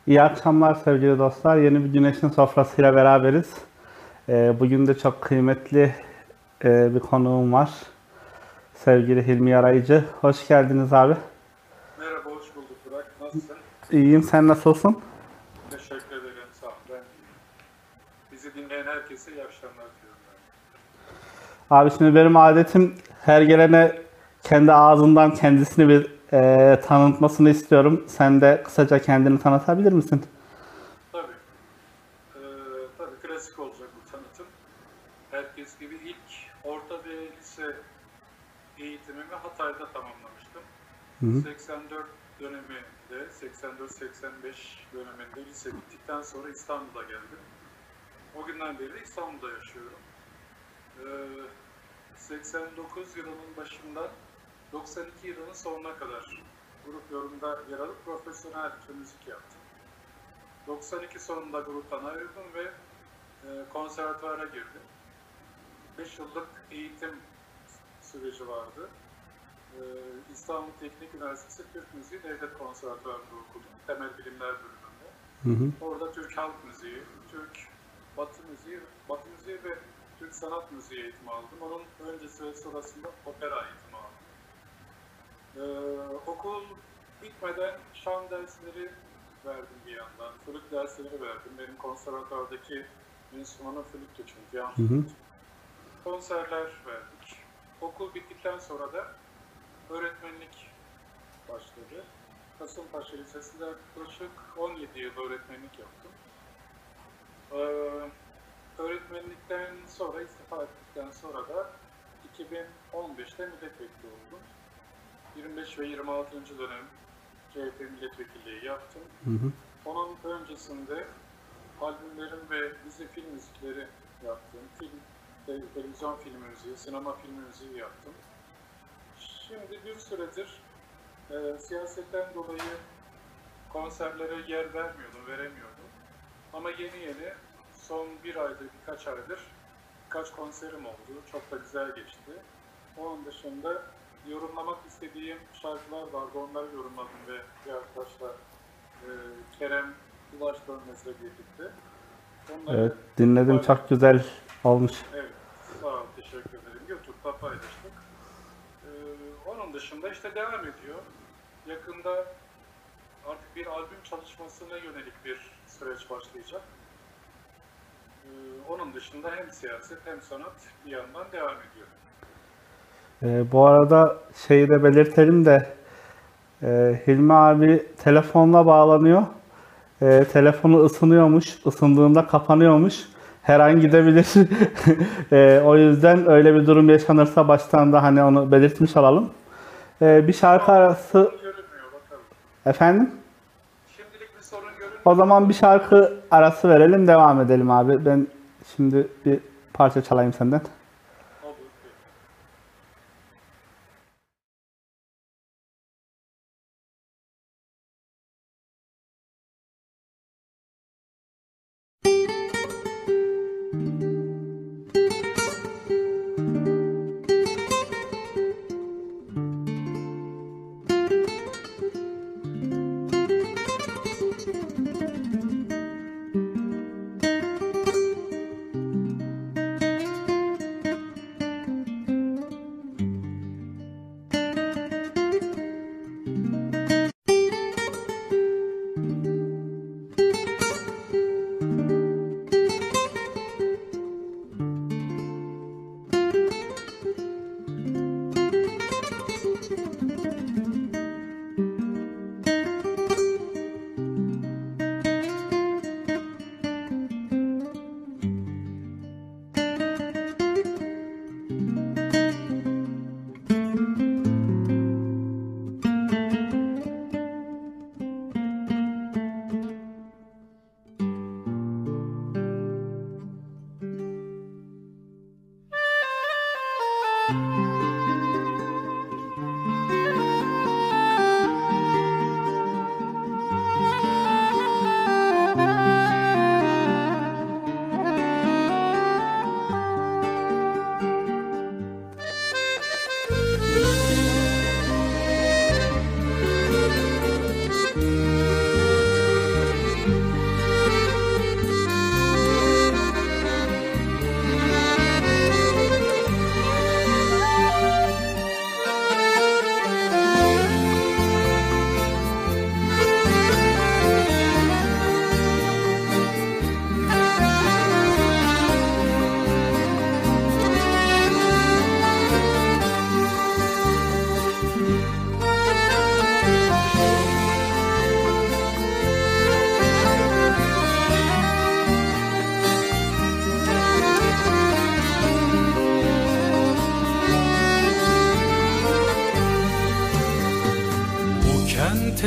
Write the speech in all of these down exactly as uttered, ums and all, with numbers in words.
İyi akşamlar sevgili dostlar. Yeni bir Güneşin Sofrası'yla beraberiz. Ee, bugün de çok kıymetli e, bir konuğum var. Sevgili Hilmi Yarayıcı. Hoş geldiniz abi. Merhaba, hoş bulduk Burak. Nasılsın? İyiyim, sen nasılsın? Teşekkür ederim, sağ ol. Ben bizi dinleyen herkese iyi akşamlar diliyorum. Abi şimdi benim adetim her gelene kendi ağzından kendisini bir e, tanıtmasını istiyorum. Sen de kısaca kendini tanıtabilir misin? Tabii, ee, tabii klasik olacak bu tanıtım. Herkes gibi ilk orta ve lise eğitimimi Hatay'da tamamlamıştım. Hı hı. seksen dört döneminde, seksen dört seksen beş döneminde lise bittikten sonra İstanbul'a geldim. O günden beri İstanbul'da yaşıyorum. Ee, seksen dokuz yılının başından doksan iki yılının sonuna kadar grup yorumda yer alıp profesyonel müzik yaptım. doksan iki sonunda gruptan ayrıldım ve e, konservatuvara girdim. beş yıllık eğitim süreci vardı. E, İstanbul Teknik Üniversitesi Türk Müziği Devlet Konservatuvarı'nda okudum. Temel Bilimler bölümünde. Hı hı. Orada Türk Halk Müziği, Türk Batı Müziği, Batı Müziği ve Türk Sanat Müziği eğitimi aldım. Onun öncesi ve sonrasında opera eğitimi aldım. Ee, okul bitmeden şan dersleri verdim bir yandan, flüt dersleri verdim. Benim konservatuvardaki enstrümanım flüttü çünkü, yan Hı hı. flüt. Konserler verdik. Okul bittikten sonra da öğretmenlik başladı. Kasımpaşa Lisesi'nde yaklaşık on yedi yıl öğretmenlik yaptım. Ee, öğretmenlikten sonra, istifa ettikten sonra da iki bin on beşte milletvekili oldum. yirmi beş ve yirmi altıncı dönem C H P milletvekilliği yaptım. Hı hı. Onun öncesinde albümlerim ve dizi film müzikleri yaptım. Film, televizyon film müziği, sinema film müziği yaptım. Şimdi bir süredir e, siyasetten dolayı konserlere yer vermiyordum, veremiyordum. Ama yeni yeni son bir aydır, birkaç aydır birkaç konserim oldu. Çok da güzel geçti. Onun dışında yorumlamak istediğim şarkılar vardı. Onları yorumladım ve bir arkadaşla e, Kerem Ulaş Dönmez'le birlikte. Onları Evet, dinledim, çok güzel olmuş. Evet, sağ ol, teşekkür ederim. YouTube'da paylaştık. Ee, onun dışında işte devam ediyor. Yakında artık bir albüm çalışmasına yönelik bir süreç başlayacak. Ee, onun dışında hem siyaset hem sanat bir yandan devam ediyor. Ee, bu arada şeyi de belirtelim de e, Hilmi abi telefonla bağlanıyor. E, telefonu ısınıyormuş. Isındığında kapanıyormuş. Her an gidebilir. E, o yüzden öyle bir durum yaşanırsa baştan da hani onu belirtmiş olalım. E, bir şarkı arası Sorun görünmüyor, bakalım. efendim. Şimdilik bir sorun görünmüyor. O zaman bir şarkı arası verelim, devam edelim abi. Ben şimdi bir parça çalayım senden. Olur.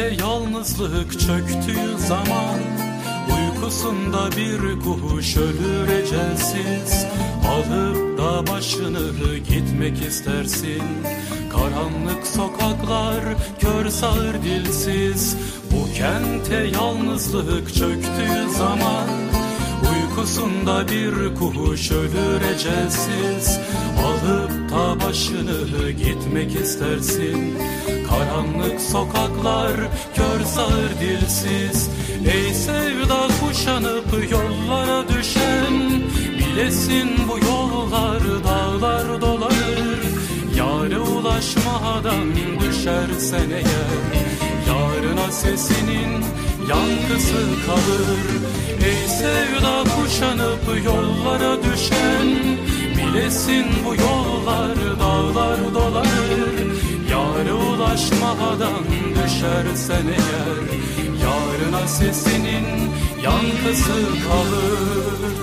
yalnızlık çöktüğü zaman, uykusunda bir kuş ölür ecelsiz, alıp da başını gitmek istersin. Karanlık sokaklar, kör sağır dilsiz, bu kente yalnızlık çöktüğü zaman, uykusunda bir kuş ölür ecelsiz, alıp da başını gitmek istersin. Karanlık sokaklar, kör sağır dilsiz, ey sevda kuşanıp yollara düşen, bilesin bu yollar dağlar dolanır. Yâre ulaşmadan düşersen eğer, yarına sesinin yankısı kalır. Ey sevda kuşanıp yollara düşen, bilesin bu yollar dağlar dolanır. Yâre ulaşmadan düşersen eğer, yarına sesinin yankısı kalır.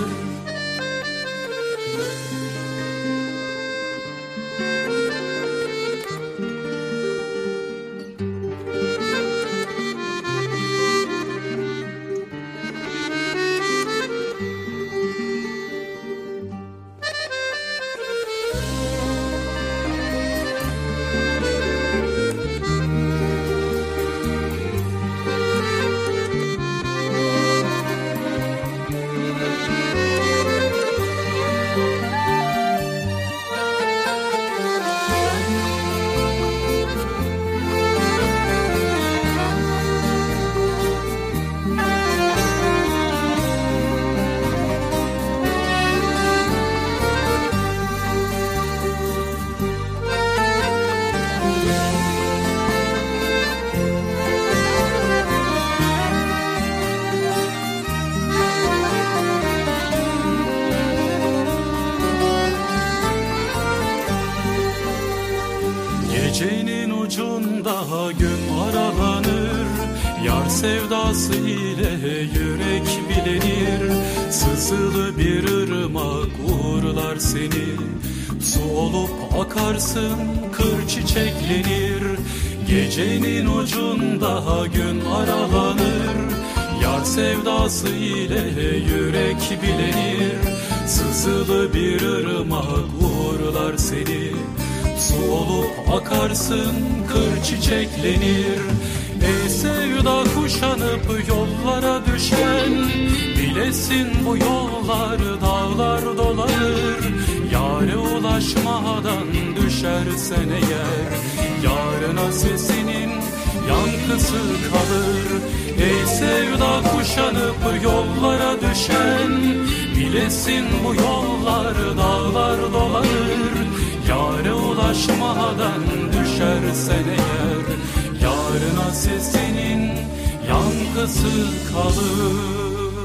Gecenin ucunda gün aralanır, yar sevdası ile yürek bilenir. Sızılı bir ırmak uğurlar seni, su olup akarsın, kır çiçeklenir. Gecenin ucunda gün aralanır, yar sevdası ile yürek bilenir. Sızılı bir ırmak uğurlar seni, su olup akarsın, kır çiçeklenir. Ey sevda kuşanıp yollara düşen, bilesin bu yollar dağlar dolanır. Yâre ulaşmadan düşersen eğer, yarına sesinin yankısı kalır. Ey sevda kuşanıp yollara düşen, bilesin bu yollar dağlar dolanır. Yâre ulaşmadan düşersen eğer, yarına sesinin yankısı kalır.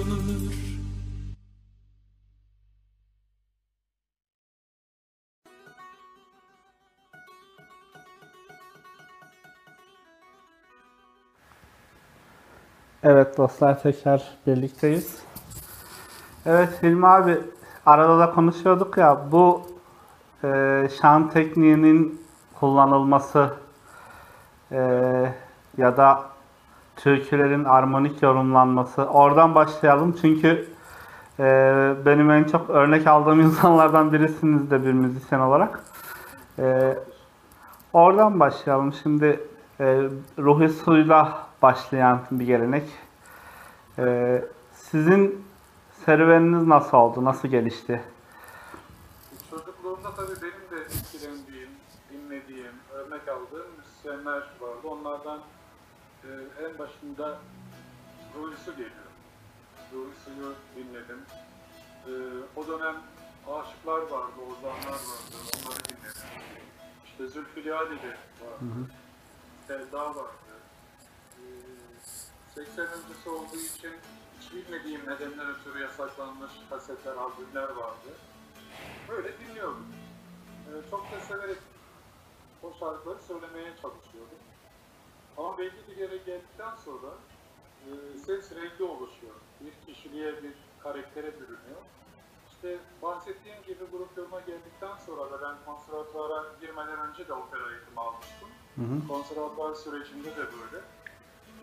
Evet dostlar, tekrar birlikteyiz. Evet Hilmi abi, arada da konuşuyorduk ya, bu e, şan tekniğinin kullanılması e, ya da türkülerin armonik yorumlanması, oradan başlayalım çünkü e, benim en çok örnek aldığım insanlardan birisiniz de bir müzisyen olarak. E, oradan başlayalım. Şimdi e, Ruhi Su'yla başlayan bir gelenek. E, sizin serüveniniz nasıl oldu? Nasıl gelişti? Çocukluğumda tabii benim de etkilendiğim, dinlediğim, örnek aldığım müzisyenler vardı. Onlardan e, en başında Ruhi Su geliyor. Ruhi Su'yu dinledim. E, o dönem aşıklar vardı, ozanlar vardı, onları dinledim. İşte Zülfü Livaneli vardı, Selda vardı. E, seksen öncesi olduğu için hiç bilmediğim nedenler ötürü yasaklanmış kasetler, albümler vardı. Böyle dinliyordum. Ee, çok da severek o şarkıları söylemeye çalışıyordum. Ama belli bir yere geldikten sonra e, ses rengi oluşuyor. Bir kişiliğe, bir karaktere bürünüyor. İşte bahsettiğim gibi grup yoluna geldikten sonra da ben konservatuvara girmeden önce de opera eğitimi almıştım. Hı hı. Konservatuvar sürecinde de böyle.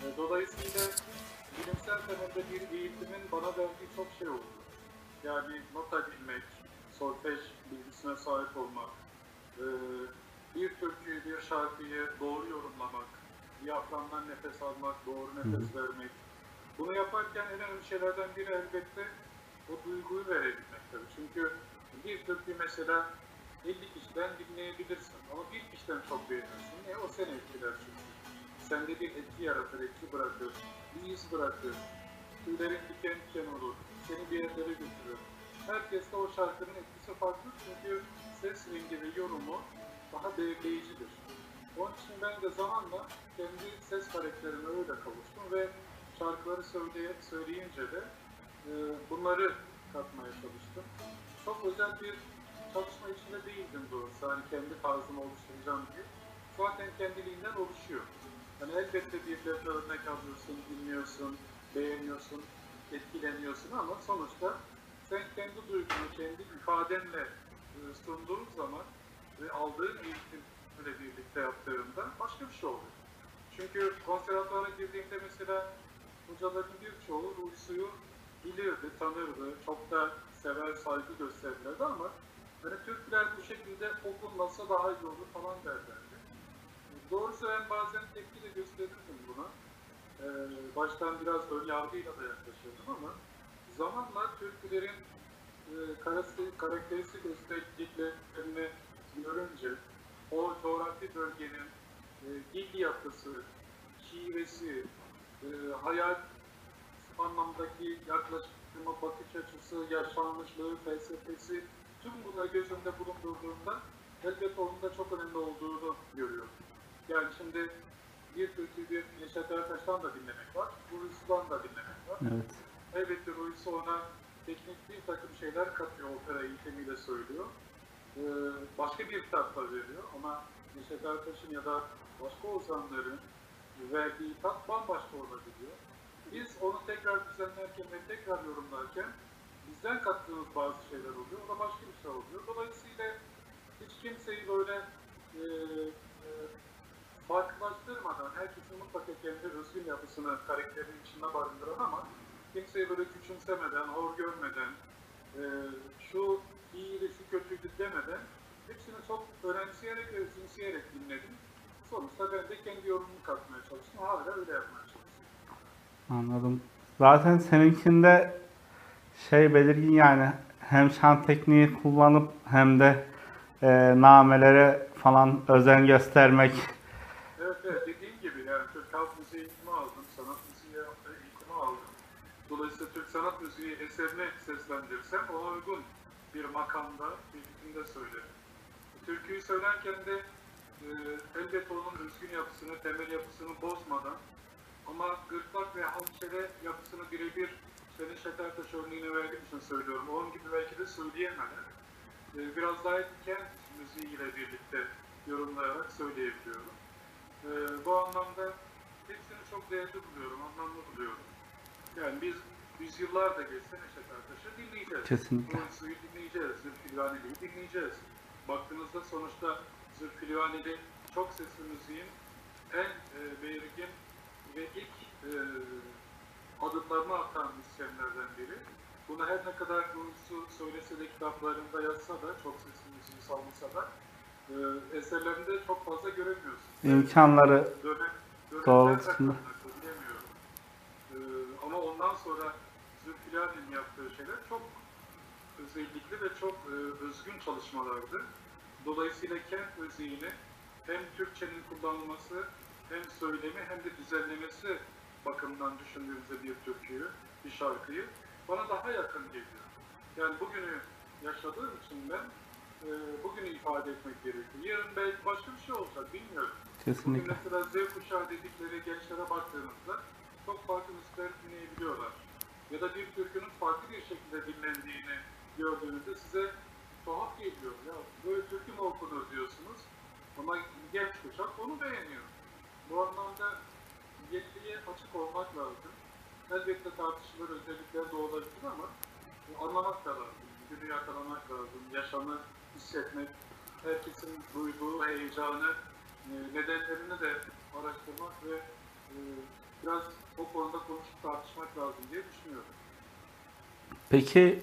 Dolayısıyla bilimsel temelde bir eğitimin bana verdiği çok şey oldu. Yani nota bilmek, solfej bilgisine sahip olmak, bir türküyü, bir şarkıyı doğru yorumlamak, diyaframdan nefes almak, doğru nefes vermek. Bunu yaparken en önemli şeylerden biri elbette o duyguyu verebilmek tabii. Çünkü bir türküyü mesela elli kişiden dinleyebilirsin ama bir kişiden çok beğenirsin. Niye? O seni etkiler çünkü. Sende bir etki yaratır, etki bırakır, bir iz bırakır. Tüylerin diken diken olur, seni bir yerlere götürür. Herkeste o şarkının etkisi farklı çünkü ses rengi ve yorumu daha belirleyicidir. Onun için ben de zamanla kendi ses karakterime öyle kavuştum ve şarkıları söyleye, söyleyince de e, bunları katmaya çalıştım. Çok özel bir çalışma içinde değildim doğrusu. Hani kendi tarzımı oluşturacağım diye. Zaten kendiliğinden oluşuyor. Yani elbette birilerine örnek alıyorsun, dinliyorsun, beğeniyorsun, etkileniyorsun ama sonuçta sen kendi duygunu, kendi ifadenle e, sunduğun zaman ve aldığın eğitimle birlikte yaptığında başka bir şey oluyor. Çünkü konservatuara girdiğimde mesela hocaların birçoğu Ruhsu'yu bilirdi, tanırdı, çok da sever, saygı gösterirlerdi ama hani türküler bu şekilde okunmasa daha iyi olur falan derlerdi. Doğrusu ben bazen tepki de gösterirdim buna. Ee, baştan biraz ön yargıyla da yaklaşırdım ama zamanla türkülerin e, karakteristik özelliklerini görünce o coğrafi bölgenin e, dil yapısı, şivesi, e, hayat anlamdaki yaklaşımı, bakış açısı, yaşanmışlığı, felsefesi tüm bunları göz önünde bulundurduğunda elbette onun da çok önemli olduğunu görüyorum. Yani şimdi bir türkü bir Neşet Ertaş'tan da dinlemek var, Ruhsu'dan da dinlemek var. Evet. Elbette Ruhsu ona teknik bir takım şeyler katıyor, opera eğitimiyle söylüyor. Ee, başka bir kitapla veriyor ama Neşet Ertaş'ın ya da başka ozanların verdiği tat bambaşka olabiliyor. Biz onu tekrar düzenlerken ve tekrar yorumlarken bizden kattığımız bazı şeyler oluyor, o da başka bir şey oluyor. Dolayısıyla hiç kimseyi böyle e, e, farklılaştırmadan, herkesin mutlaka kendi özgün yapısını, karakterinin içinde barındıran ama kimseyi böyle küçümsemeden, hor görmeden, e, şu iyiydi, şu kötüydü demeden hepsini çok önemseyerek ve özümseyerek dinledim. Sonuçta ben de kendi yorumumu katmaya çalıştım. Hala öyle yapmaya çalışıyorum. Anladım. Zaten seninkinde şey belirgin yani hem şan tekniği kullanıp hem de e, namelere falan özen göstermek. Evet, evet. Dediğim gibi yani Türk halk müziği eğitimi aldım, sanat müziği eğitimi aldım. Dolayısıyla Türk sanat müziği eserini seslendirsem ona uygun bir makamda, bir biçimde söylerim. Türküyü söylerken de e, elbette onun özgün yapısını, temel yapısını bozmadan ama gırtlak ve hançere yapısını birebir işte Neşet Ertaş örneğini verdiğim için söylüyorum. Onun gibi belki de söyleyemeden e, biraz daha kent müziğiyle birlikte yorumlayarak söyleyebiliyorum. E, bu anlamda hepsini çok değerli buluyorum, anlamlı buluyorum. Yani biz yüzyıllar da geçse Neşet Ertaş'ı dinleyeceğiz. Kesinlikle. Ruhsu'yu dinleyeceğiz, Zülfü dinleyeceğiz. Baktığınızda sonuçta Zülfü Livaneli çok sesli müziğin en e, belirgin ve ilk e, adımlarını atan müzisyenlerden biri. Bunu her ne kadar Ruhsu söylese de kitaplarında yazsa da, çok sesli müziği salmasa da e, eserlerinde çok fazla göremiyorsunuz. İmkanları Dönem, doğrultusunda. bilemiyorum. E, ama ondan sonra Zülfü Livaneli'nin yaptığı şeyler çok özellikli ve çok e, özgün çalışmalardı. Dolayısıyla kent müziğini hem Türkçenin kullanılması, hem söylemi hem de düzenlemesi bakımından düşündüğümüzde bir türküyü, bir şarkıyı bana daha yakın geliyor. Yani bugünü yaşadığım için ben e, bugünü ifade etmek gerekiyor. Yarın belki başka bir şey olacak, bilmiyorum. Kesinlikle. Bugün mesela Z kuşağı dedikleri gençlere baktığınızda çok farklı müzikler dinleyebiliyorlar. Ya da bir türkünün farklı bir şekilde dinlendiğini gördüğünüzde size tuhaf geliyor. Ya böyle türkü mü okunur diyorsunuz ama genç kuşak onu beğeniyor. Bu anlamda yeniliğe açık olmak lazım. Elbette tartışılır özellikler de olabilir ama anlamak da lazım. Günü yakalamak lazım. Yaşamı hissetmek, herkesin duyduğu heyecanı, nedenlerini de araştırmak ve biraz o konuda konuşup tartışmak lazım diye düşünüyorum. Peki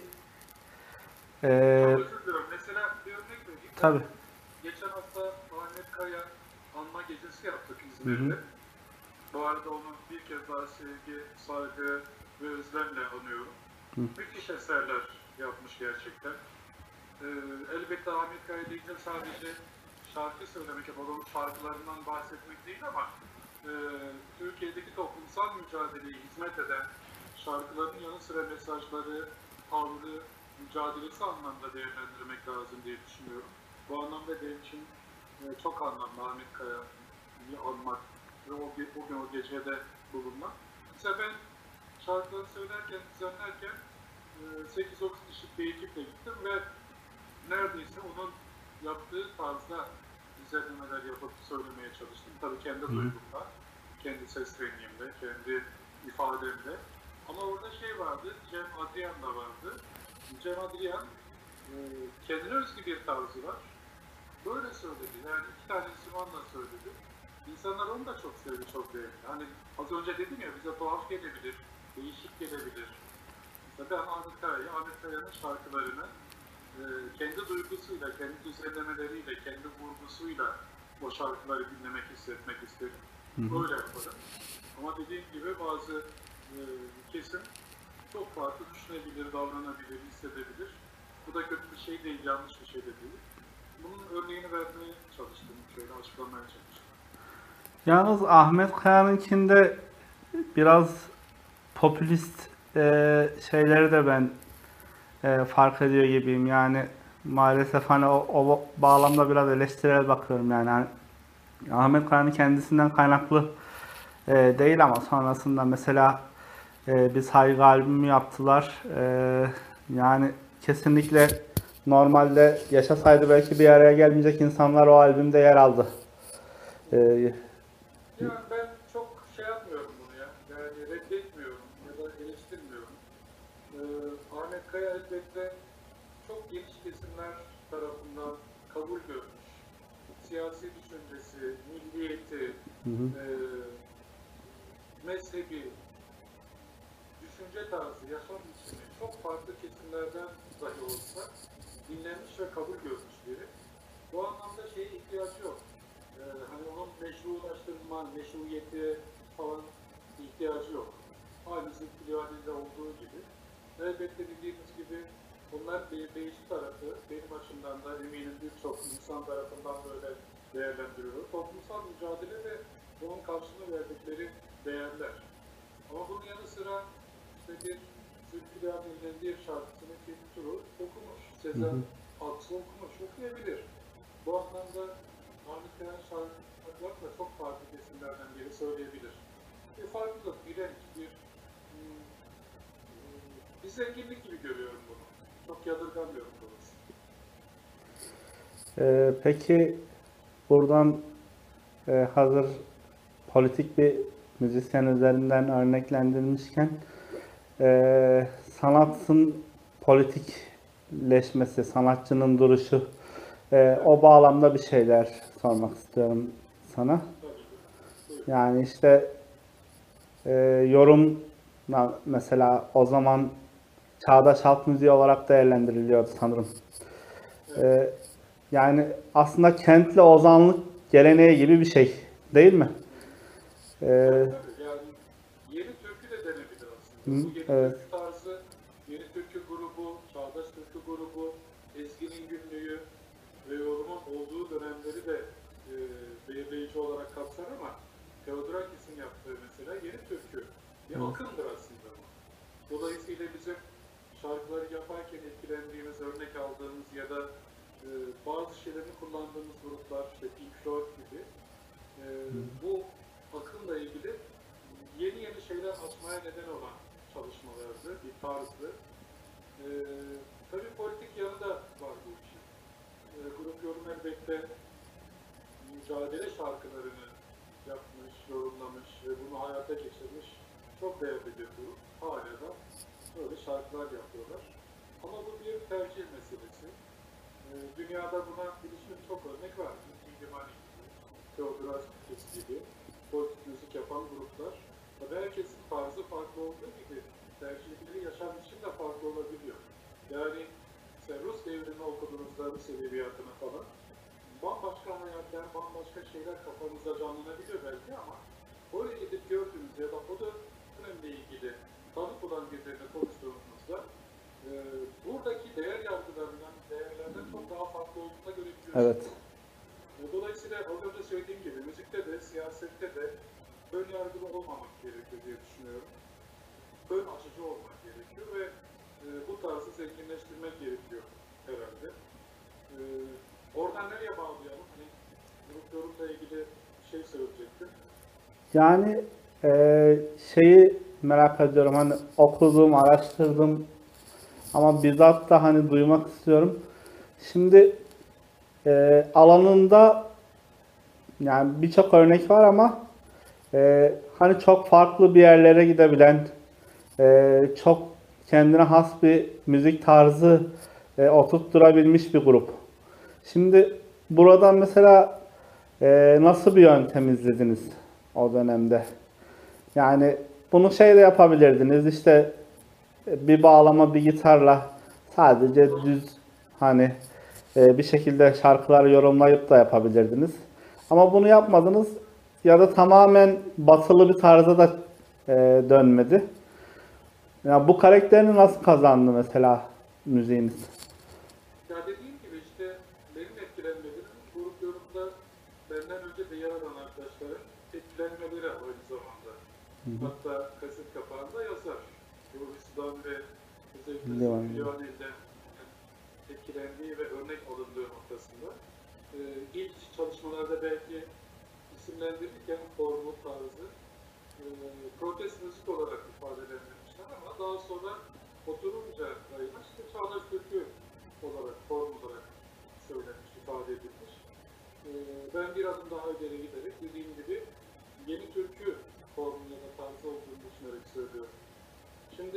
Çok e, özür diliyorum. Mesela bir örnek vereyim. tabii. Geçen hafta Ahmet Kaya anma gecesi yaptık Hı İzmir'de. hı. Bu arada onu bir kez daha sevgi, saygı ve özlemle anıyorum. Hı. Müthiş eserler yapmış gerçekten. Ee, elbette Ahmet Kaya deyince sadece şarkı söylemek, onun şarkılarından bahsetmek değil ama e, Türkiye'deki toplumsal mücadeleye hizmet eden şarkıların yanı sıra mesajları, tavrı, mücadelesi anlamda değerlendirmek lazım diye düşünüyorum. Bu anlamda benim için e, çok anlamlı Ahmet Kaya'yı anmak ve o, o gün o gecede bulunmak. Mesela ben şarkıları söylerken, düzenlerken sekiz dokuz kişilik bir ekiple gittim ve neredeyse onun yaptığı tarzda düzenlemeler yapıp söylemeye çalıştım. Tabii kendi duygumla, kendi ses rengimle, kendi ifademle. Ama orada şey vardı, Cem Adrian da vardı. Cem Adrian e, kendine özgü bir tarzı var. Böyle söyledi, yani iki tane enstrümanla söyledi. İnsanlar onu da çok sevdi, çok beğendi. Hani az önce dedim ya, bize tuhaf gelebilir, değişik gelebilir. Ben Ahmet Kaya'yı, Ahmet Kaya'nın şarkılarını e, kendi duygusuyla, kendi düzenlemeleriyle, kendi vurgusuyla o şarkıları dinlemek, hissetmek isterim. Öyle yaparım. Ama dediğim gibi bazı e, kesim çok farklı düşünebilir, davranabilir, hissedebilir. Bu da kötü bir şey değil, yanlış bir şey de değil. Bunun örneğini vermeye çalıştım, şöyle açıklamaya çalıştım. Yalnız Ahmet Kaya'nınkinde biraz popülist e, şeyleri de ben e, fark ediyor gibiyim. Yani maalesef hani o, o bağlamda biraz eleştirel bakıyorum yani. Hani Ahmet Kaya'nın kendisinden kaynaklı e, değil ama sonrasında mesela e, bir saygı albümü yaptılar. E, yani kesinlikle normalde yaşasaydı belki bir araya gelmeyecek insanlar o albümde yer aldı. E, Yani ben çok şey yapmıyorum bunu ya, yani reddetmiyorum ya da eleştirmiyorum. Ee, Ahmet Kaya elbette çok geniş kesimler tarafından kabul görmüş. Siyasi düşüncesi, milliyeti, hı hı. e, mezhebi, düşünce tarzı, yaşam biçimi çok farklı kesimlerden dahi olsa dinlenmiş ve kabul görmüş biri. Bu anlamda şeye ihtiyacı yok. Ee, hani onun meşrulaştırma, meşruiyeti falan ihtiyacı yok. Aynı zülfülâli'de olduğu gibi. Elbette dediğimiz gibi bunlar bir değişik tarafı, benim açımdan da eminim birçok insan tarafından böyle değerlendiriyor. Toplumsal mücadele ve bunun karşılığını verdikleri değerler. Ama bunun yanı sıra işte bir Zülfülâli'nin bir şarkısını Fethi Turu okumuş, Sezen Aksu okumuş, okuyabilir. Bu anlamda Ahmet Kaya'nın şarkıları da çok farklı kesimlerden biri söyleyebilir. Bir farklılık, bir renk, bir, bir zenginlik gibi görüyorum bunu. Çok yadırgamıyorum bunu. Ee, peki buradan e, hazır politik bir müzisyen üzerinden örneklendirilmişken e, sanatın politikleşmesi, sanatçının duruşu e, o bağlamda bir şeyler sormak istiyorum sana. Yani işte e, yorum mesela o zaman çağdaş halk müziği olarak değerlendiriliyordu sanırım. E, yani aslında kentli ozanlık geleneği gibi bir şey değil mi? E, Yani yeni türkü de denebilir aslında. Hı, Bu yeni evet. türkü tarzı, yeni türkü grubu, çağdaş türkü grubu, ezginin günlüğü ve yorumun olduğu dönemleri de e, belirleyici olarak kapsar ama Theodorakis'in yaptığı mesela yeni türkü bir akımdır aslında. Dolayısıyla bizim şarkıları yaparken etkilendiğimiz, örnek aldığımız ya da e, bazı şeylerini kullandığımız gruplar, işte Pink Floyd gibi e, bu akımla ilgili yeni yeni şeyler açmaya neden olan çalışmalardı, bir tarzdı. E, tabii politik yanı da var bu işin. E, grup yorum elbette mücadele şarkılarını yapmış, yorumlamış ve bunu hayata geçirmiş çok değerli bir grup. Hala da böyle şarkılar yapıyorlar. Ama bu bir tercih meselesi. E, dünyada buna ilişkin çok örnek var. İlgimani gibi, Theodorakis gibi politik müzik yapan gruplar Tabii herkesin tarzı farklı olduğu gibi tercihleri yaşam için de farklı olabiliyor. Yani mesela Rus devrini okuduğunuzda Rus edebiyatını falan bambaşka hayaller, bambaşka şeyler kafanızda canlanabiliyor belki ama oraya gidip gördüğünüzde ya da o dönemle ilgili tanık olan birilerine konuştuğunuzda e, buradaki değer yargılarından, değerlerden çok daha farklı olduğuna görebiliyorsunuz. Evet. Dolayısıyla az önce söylediğim gibi müzikte de, siyasette de ön yargılı olmamak gerekiyor diye düşünüyorum. Ön açıcı olmak gerekiyor ve e, bu tarzı zenginleştirmek gerekiyor herhalde. E, oradan nereye bağlayalım? Hani grup yorumla ilgili bir şey söyleyecektim. Yani e, şeyi merak ediyorum, hani okudum, araştırdım ama bizzat da hani duymak istiyorum. Şimdi e, alanında yani birçok örnek var ama e, hani çok farklı bir yerlere gidebilen, e, çok kendine has bir müzik tarzı e, oturtturabilmiş bir grup. Şimdi buradan mesela e, nasıl bir yöntem izlediniz o dönemde? Yani bunu şey de yapabilirdiniz, işte bir bağlama bir gitarla sadece düz hani e, bir şekilde şarkıları yorumlayıp da yapabilirdiniz. Ama bunu yapmadınız ya da tamamen batılı bir tarza da e, dönmedi. Ya bu karakterini nasıl kazandı mesela müziğiniz? Ya dediğim gibi işte benim etkilenmelerim grup yorumda benden önce de yer alan arkadaşların etkilenmeleri aynı zamanda. Hı hı. Hatta kaset kapağında yazar. Yorucudan ve özellikle Devam Zülfü edelim. Livaneli'den etkilendiği ve örnek alındığı noktasında. Ee, ilk çalışmalarda belki isimlendirirken formu, tarzı e, protest müzik olarak ifadelendirmişler ama daha sonra oturunca rayına işte çağdaş türkü olarak, form olarak söylenmiş, ifade edilmiş. Ee, ben bir adım daha ileri giderek dediğim gibi yeni türkü formu ya da tarzı olduğunu düşünerek söylüyorum. Şimdi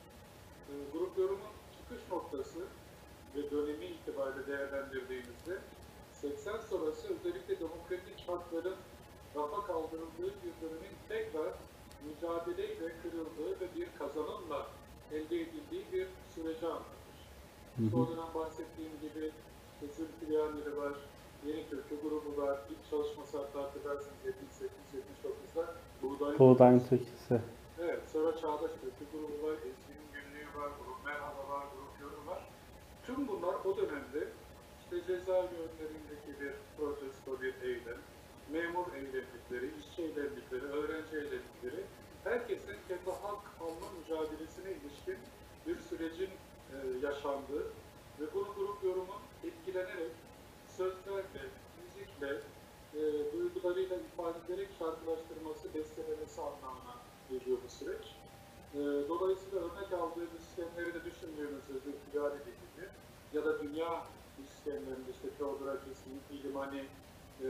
e, grup yorumun çıkış noktası ve dönemi itibariyle değerlendirdiğimizde seksen sonrası özellikle demokratik hakların rafa kaldırıldığı bir dönemin tekrar mücadeleyle kırıldığı ve bir kazanımla elde edildiği bir süreci anlatır. Son dönem bahsettiğim gibi Zülfü Livaneli var, Yeni Türkü grubu var, ilk çalışması hatta hatırlarsınız yetmiş sekiz yetmiş dokuzda Buğdayın Buğdayın Türküsü. Evet, sonra Çağdaş Türkü grubu var, Ezgi'nin Günlüğü var, Grup Merhaba var, Grup Yorum var. Tüm bunlar o dönemde işte cezaevi önlerindeki bir protesto, bir eylem, memur eylemlikleri, işçi eylemlikleri, öğrenci eylemlikleri, herkesin kendi hak alma mücadelesine ilişkin bir sürecin e, yaşandığı ve bunu grup yorumun etkilenerek sözlerle, müzikle, e, duygularıyla ifade ederek şarkılaştırması, bestelemesi anlamına geliyor bu süreç. E, dolayısıyla örnek aldığı müzisyenleri de düşündüğümüzde Zülfü Livaneli gibi ya da dünya müzisyenlerinde işte Theodor Akinci, İlimani, e,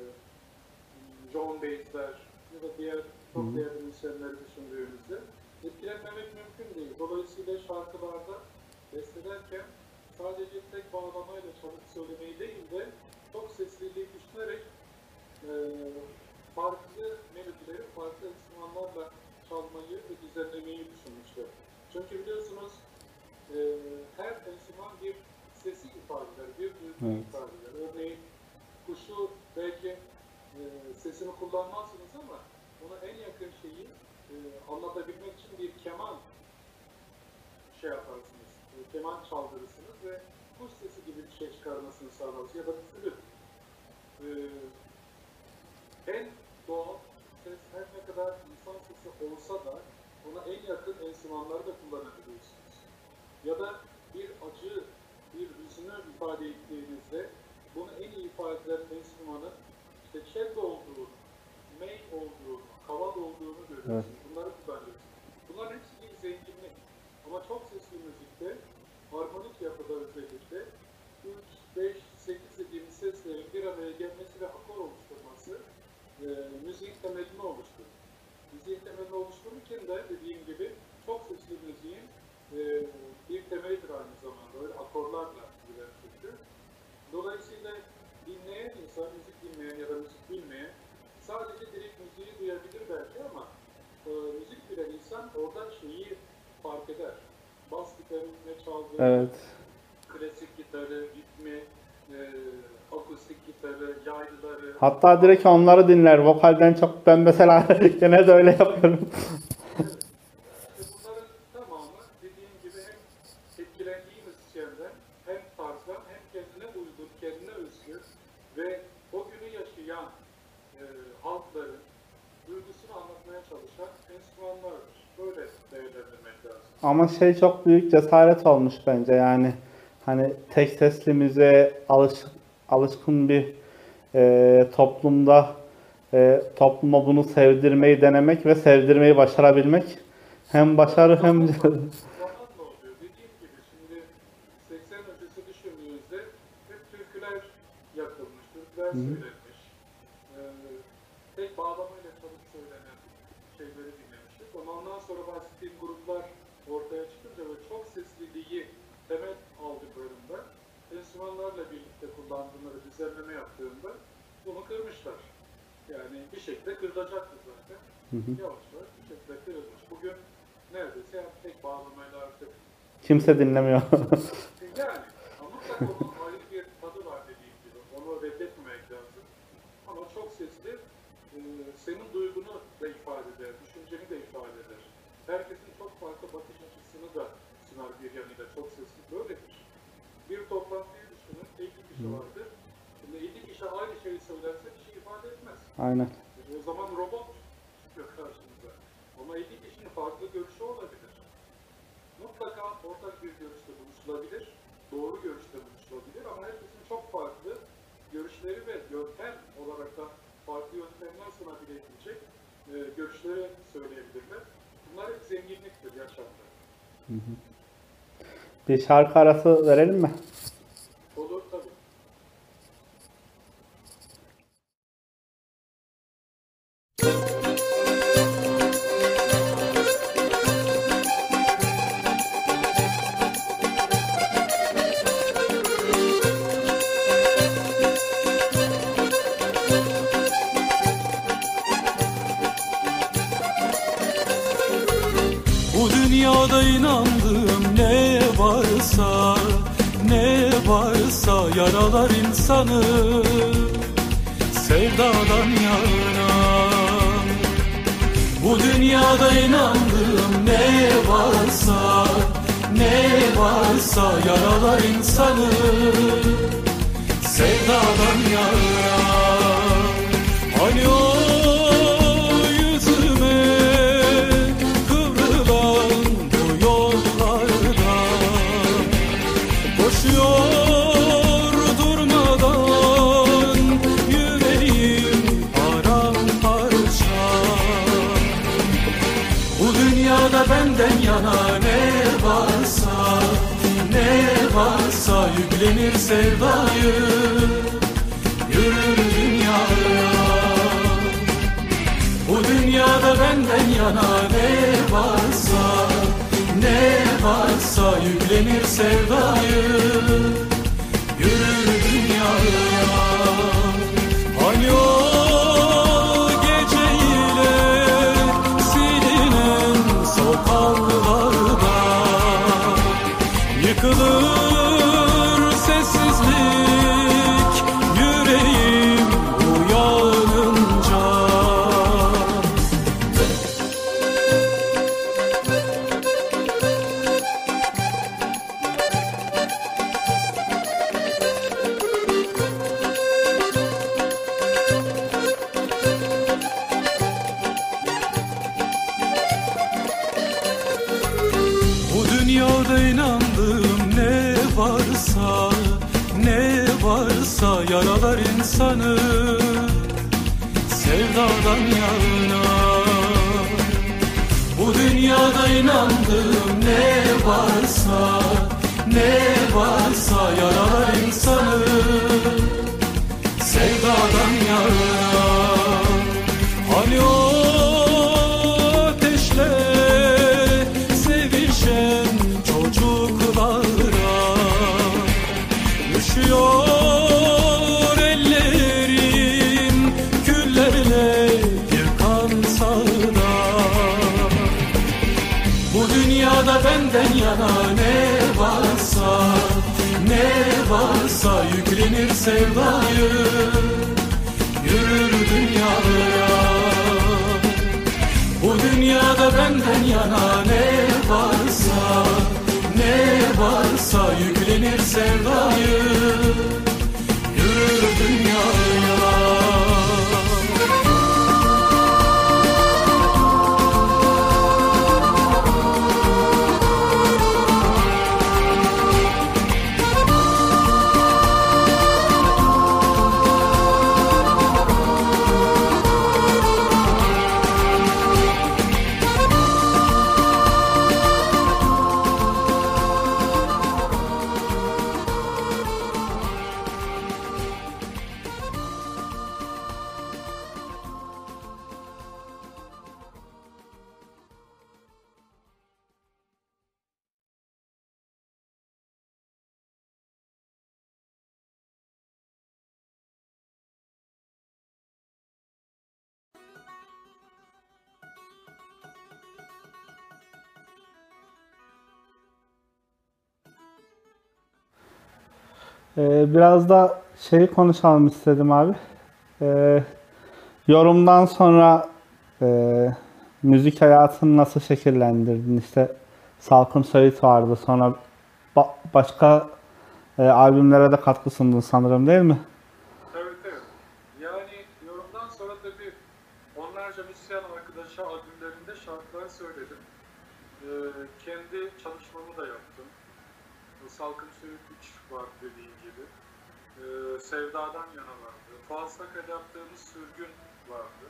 John Bates'ler ya da diğer çok değerli müzisyenleri düşündüğümüzde etkilenmemek mümkün değil. Dolayısıyla şarkılarda bestelerken sadece tek bağlamayla çalıp söylemeyi değil de çok sesliliği düşünerek e, farklı melodileri farklı enstrümanlarla çalmayı ve düzenlemeyi düşünmüşler. Çünkü biliyorsunuz e, her enstrüman bir sesi ifade eder, bir duyguyu Evet. ifade eder. Örneğin kuşu belki e, sesini kullanmazsınız ama ona en yakın şeyi e, anlatabilmek için bir keman şey yaparsınız, e, keman çaldırırsınız ve kuş sesi gibi bir şey çıkarmasını sağlarsınız ya da flüt. E, en doğal ses her ne kadar insan sesi olsa da ona en yakın enstrümanları da kullanabiliyorsunuz. Ya da bir acı, bir hüznü ifade ettiğinizde bunu en iyi ifade eden enstrümanın işte cello olduğunu, mey olduğunu, kaval olduğunu görüyorsunuz. Evet. Bunları kullanıyorsunuz. Bunların hepsi bir zenginlik. Ama çok sesli müzikte, harmonik yapıda özellikle üç, beş, sekiz dediğimiz seslerin bir araya gelmesi ve akor oluşturması e, müziğin temelini oluşturur. Müziğin temelini oluştururken de dediğim gibi çok sesli müziğin e, bir temelidir aynı zamanda. Öyle akorlarla gider çünkü. Dolayısıyla dinleyen insan, müzik dinleyen ya da müzik bilmeyen sadece direkt müziği duyabilir belki ama e, orada şeyi fark eder. Bas gitarın ne çaldığını, Evet. klasik gitarı, ritmi, e, akustik gitarı, yaylıları. Hatta direkt onları dinler. Vokalden çok ben mesela gene de öyle yapıyorum. Evet. İşte bunların tamamı dediğim gibi hem etkilendiği müzisyenden hem tarzdan hem kendine uygun, kendine özgü ve o günü yaşayan e, halkların duygusunu anlatmaya çalışan enstrümanlardır. Böyle değerlendirmek lazım. Ama şey çok büyük cesaret olmuş bence yani. Hani tek sesli müziğe alış, alışkın bir e, toplumda e, topluma bunu sevdirmeyi denemek ve sevdirmeyi başarabilmek hem başarı hem Zamanla oluyor. Dediğim gibi şimdi seksen öncesi düşündüğünüzde hep türküler yakılmış, türküler söylenmiş. Ee, tek bağlamayla çalıp söylenen şeyleri dinlemiştik. Ama ondan sonra bahsettiğim gruplar ortaya çıkınca ve çok sesliliği temel aldıklarında enstrümanlarla birlikte kullandığında, düzenleme yaptığında bunu kırmışlar. Yani bir şekilde kırılacaktı zaten. Hı hı. Yavaş yavaş bir şekilde kırılmış. Bugün neredeyse yani tek bağlamayla artık. kimse dinlemiyor. Yani ama mutlaka onun ayrı bir tadı var dediğim gibi. Onu reddetmemek lazım. Ama çok sesli e, senin duygunu da ifade eder, düşünceni de ifade eder. Herkesin çok farklı bakış açısını da sunar bir yanıyla. Çok sesli böyledir. Bir toplantıyı düşünün, elli kişi vardır. Şimdi elli kişi aynı şeyi söylerse bir şey ifade etmez. Aynen. O zaman robot çıkıyor karşımıza. Ama elli kişinin farklı görüşü olabilir. Mutlaka ortak bir görüşte buluşulabilir. Doğru görüşte buluşulabilir ama herkesin çok farklı görüşleri ve yöntem olarak da farklı yöntemler sunabilecek e, görüşleri söyleyebilirler. Bunlar hep zenginliktir yaşamda. Hı hı. Bir şarkı arası verelim mi? Olur tabii. Bu dünyada inandığım ne varsa, ne varsa yaralar insanı sevdadan yana. Bu dünyada inandığım ne varsa, ne varsa yaralar insanı sevdadan yana. Hani o yüzüme kıvrılan bu yollarda koşuyor durmadan yüreğim paramparça. Bu dünyada benden yana ne varsa, ne varsa yüklenir sevdayı, yürür dünyaya. Bu dünyada benden yana ne varsa, ne varsa yüklenir sevdayı, yürür dünyaya. Hani o geceyle silinen sokaklarda yıkılır sessizlik yüreğim uyanınca. Bu dünyada inandığım ne varsa, ne varsa yaralar insanı sevdadan yana. Bu dünyada inandığım ne varsa, ne varsa yaralar insanı sevdadan yana. Hani o ateşle sevişen çocuklara üşüyor ellerim küllerle yıkansa da. dünyada benden yana ne varsa, ne varsa yüklenir sevdayı, yürür dünyaya. Bu dünyada benden yana ne varsa, ne varsa yüklenir sevdayı, yürür dünyaya. Ee, biraz da şeyi konuşalım istedim abi. Ee, yorumdan sonra e, müzik hayatını nasıl şekillendirdin? İşte Salkım Söğüt vardı. Sonra ba- başka e, albümlere de katkı sundun sanırım, değil mi? Evet, evet. Yani yorumdan sonra tabii onlarca müzisyen arkadaşa albümlerinde şarkılar söyledim. Ee, kendi çalışmamı da yaptım. Salkım Söğüt üç var dediğim gibi. Ee, Sevdadan Yana vardı. Fuat Saka'da yaptığımız Sürgün vardı.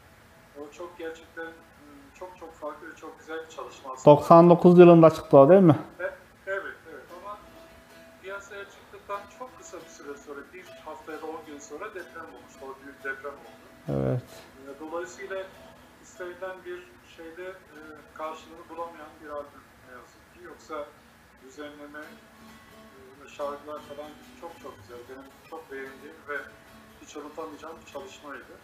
O çok gerçekten çok çok farklı ve çok güzel bir çalışma aslında. doksan dokuz yılında çıktı o, değil mi? E, evet, evet ama piyasaya çıktıktan çok kısa bir süre sonra, bir hafta ya da on gün sonra deprem olmuştu. O büyük deprem oldu. Evet. Dolayısıyla istenilen bir şeyde e, karşılığını bulamayan bir albüm ne yazık ki. Yoksa düzenleme, e, şarkılar falan çok çok güzel. Benim çok beğendiğim ve hiç unutamayacağım bir çalışmaydı.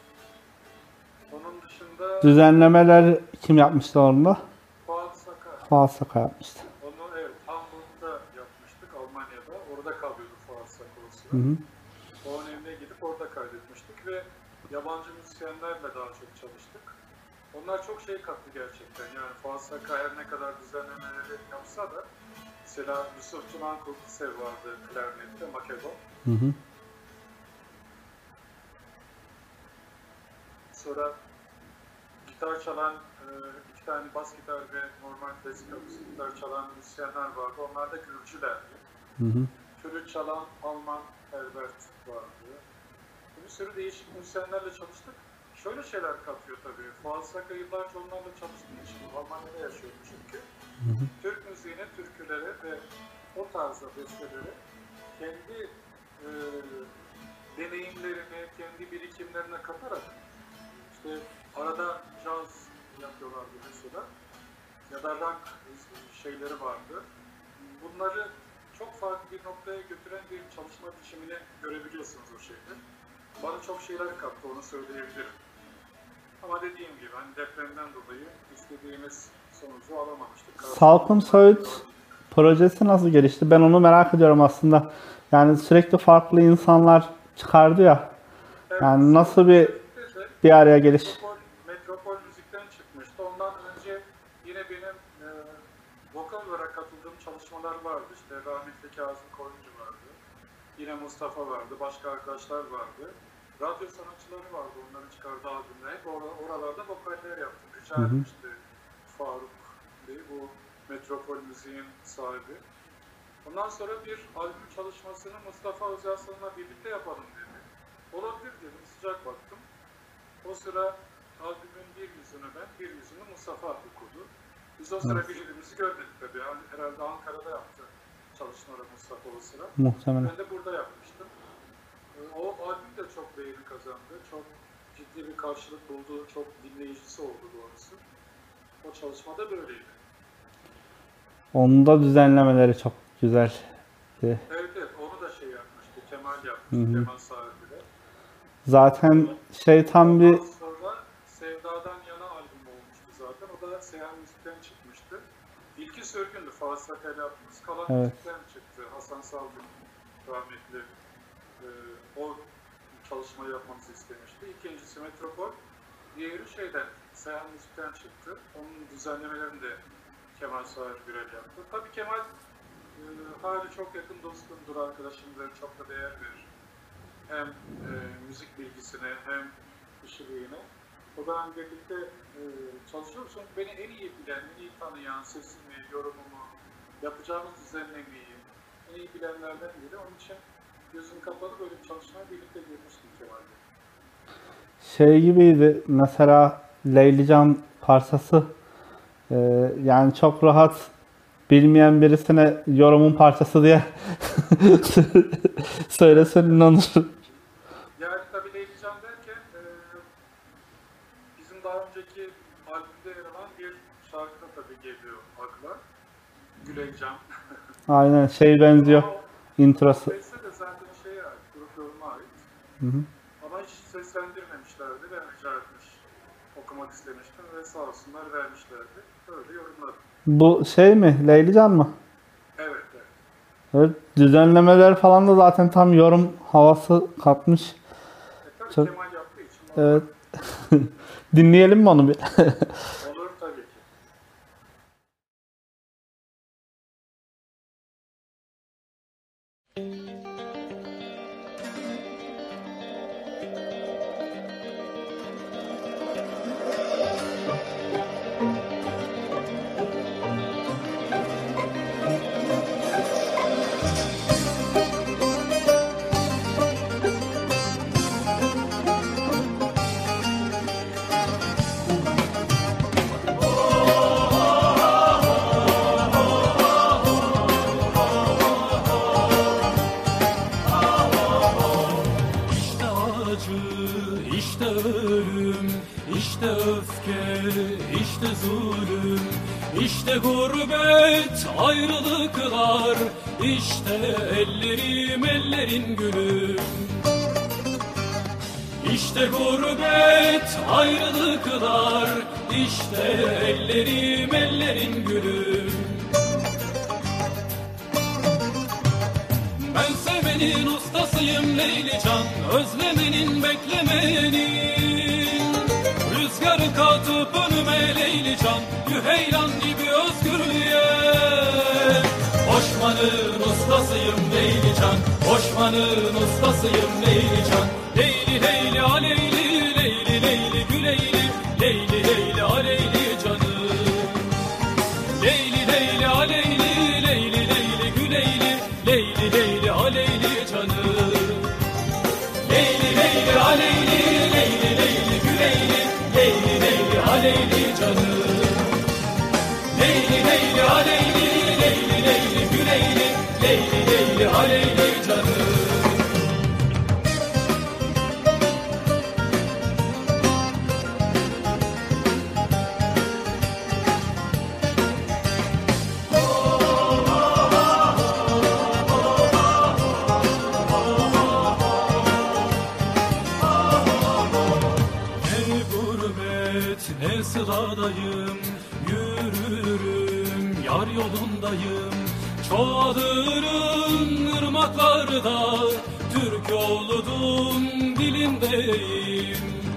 Onun dışında Düzenlemeler kim yapmıştı onda? Fuat Saka. Fuat Saka yapmıştı. Onu evet Hamburg'da yapmıştık, Almanya'da. Orada kalıyordu Fuat Saka o sıra. Hı hı. Onun evine gidip orada kaydetmiştik ve yabancı müzisyenlerle daha çok çalıştık. Onlar çok şey kattı gerçekten. Yani Fuat Saka her ne kadar düzenlemeleri yapsa da mesela Yusuf Tunan Kurtlusev vardı klarnette, Makedon. Hı hı. Sonra gitar çalan, e, iki tane bas gitar ve normal klasik akustik gitar çalan müzisyenler vardı. Onlar da Gürcülerdi. Hı hı. Flüt çalan Alman Herbert vardı. Bir sürü değişik müzisyenlerle çalıştık. Şöyle şeyler katıyor tabii. Fuat Saka yıllarca onlarla çalıştığı için Almanya'da yaşıyordu çünkü. Hı hı. Türk müziğine, türkülere ve o tarzda bestelere kendi e, deneyimlerini, kendi birikimlerine katarak işte arada caz yapıyorlardı mesela ya da rock şeyleri vardı. Bunları çok farklı bir noktaya götüren bir çalışma biçimini görebiliyorsunuz o şeyde. Bana çok şeyler kattı, onu söyleyebilirim. Ama dediğim gibi hani depremden dolayı istediğimiz sonucu alamamıştık. Salkım Söğüt projesi nasıl gelişti? Ben onu merak ediyorum aslında. Yani sürekli farklı insanlar çıkardı ya. Evet, Yani nasıl bir bir araya geliş? Metropol, Metropol Müzik'ten çıkmıştı. Ondan önce yine benim e, vokal olarak katıldığım çalışmalar vardı. İşte rahmetli Kazım Koyuncu vardı. Yine Mustafa vardı. Başka arkadaşlar vardı. Radyo sanatçıları vardı. Onların çıkardığı albümler. Hep or oralarda vokaller yaptım. Rica etmişti Faruk Bey, bu Metropol Müziğin sahibi. Ondan sonra bir albüm çalışmasını Mustafa Özarslan'la birlikte yapalım dedi. Olabilir dedim, sıcak baktım. O sıra albümün bir yüzünü ben, bir yüzünü Mustafa okudu. Biz o sıra Evet. birbirimizi görmedik tabii. Yani herhalde Ankara'da yaptı çalışmaları Mustafa o sıra. Muhtemelen. Ben de burada yapmıştım. O albüm de çok beğeni kazandı. Çok ciddi bir karşılık buldu. Çok dinleyicisi oldu doğrusu. O çalışma da böyleydi. Onun da düzenlemeleri çok güzeldi. Evet evet, onu da şey yapmıştı. Kemal yapmıştı. Hı hı. Kemal sahibi de. Zaten şey tam bir Ondan sonra Sevdadan Yana albüm olmuştu zaten. O da Seyhan Müzik'ten çıkmıştı. İlki sürgündü. Fatih Sakel yaptığımız. Kalan Evet. müzikten çıktı. Hasan Salgın rahmetli e, o çalışmayı yapmamızı istemişti. İkincisi Metropol. Diğeri şeyden, Seyhan Müzik'ten çıktı. Onun düzenlemelerini de Kemal Sağır Gürel yaptı. Tabii Kemal e, hali çok yakın dostumdur, arkadaşımdır, çok da değer verir. Hem e, müzik bilgisine hem kişiliğine. O da birlikte e, çalışıyoruz. Çünkü beni en iyi bilen, en iyi tanıyan, sesimi, yorumumu, yapacağımız düzenlemeyi en iyi bilenlerden biri. Onun için gözüm kapalı böyle bir çalışmaya birlikte girmiştik Kemal'le. Şey gibiydi mesela Leylican parçası, e, yani çok rahat bilmeyen birisine yorumun parçası diye söylesen inanır. Yani tabii Leylican derken e, bizim daha önceki albümde yer alan bir şarkı tabii geliyor akla. Güleycan. Aynen şey benziyor Ama o introsu. beste de zaten şeye ait, grup yoruma ait. Hı hı. Ama hiç seslendirmemişlerdi. Ben rica etmiş, okumak istemiştim ve sağ olsunlar vermişlerdi. Öyle yorumladım. Bu şey mi? Leylican mı? Evet, evet. Evet, düzenlemeler falan da zaten tam yorum havası katmış. E, tabii Çok- Kemal yaptığı için Evet. Dinleyelim mi onu bir? olur tabii ki. İşte acı, işte ölüm, işte öfke, işte zulüm, işte gurbet, ayrılıklar, işte ellerim ellerin gülüm. İşte gurbet, ayrılıklar, işte ellerim ellerin gülüm. Ben sevmenin ustasıyım Leylican, özlemenin beklemenin. Rüzgarı katıp önüme Leylican, Yüheylan gibi özgürlüğe. Boşmanın ustasıyım Leylican, boşmanın ustasıyım Leylican. Leyli leyli aleyli, leyli leyli güleyli, leyli leyli aleyli canım. Leyli leyli aleyli, leyli leyli güleyli, leyli leyli aleyli canım. Leyli leyli aleyli, leyli leyli güleyli, leyli leyli aleyli canım. Leyli leyli aleyli, leyli leyli güleyli, leyli leyli aleyli canım. Ne gurbet ne sıradayım, yürürüm yar yolundayım. Çoğalırım ırmaklarda, Türk oğludum dilindeyim.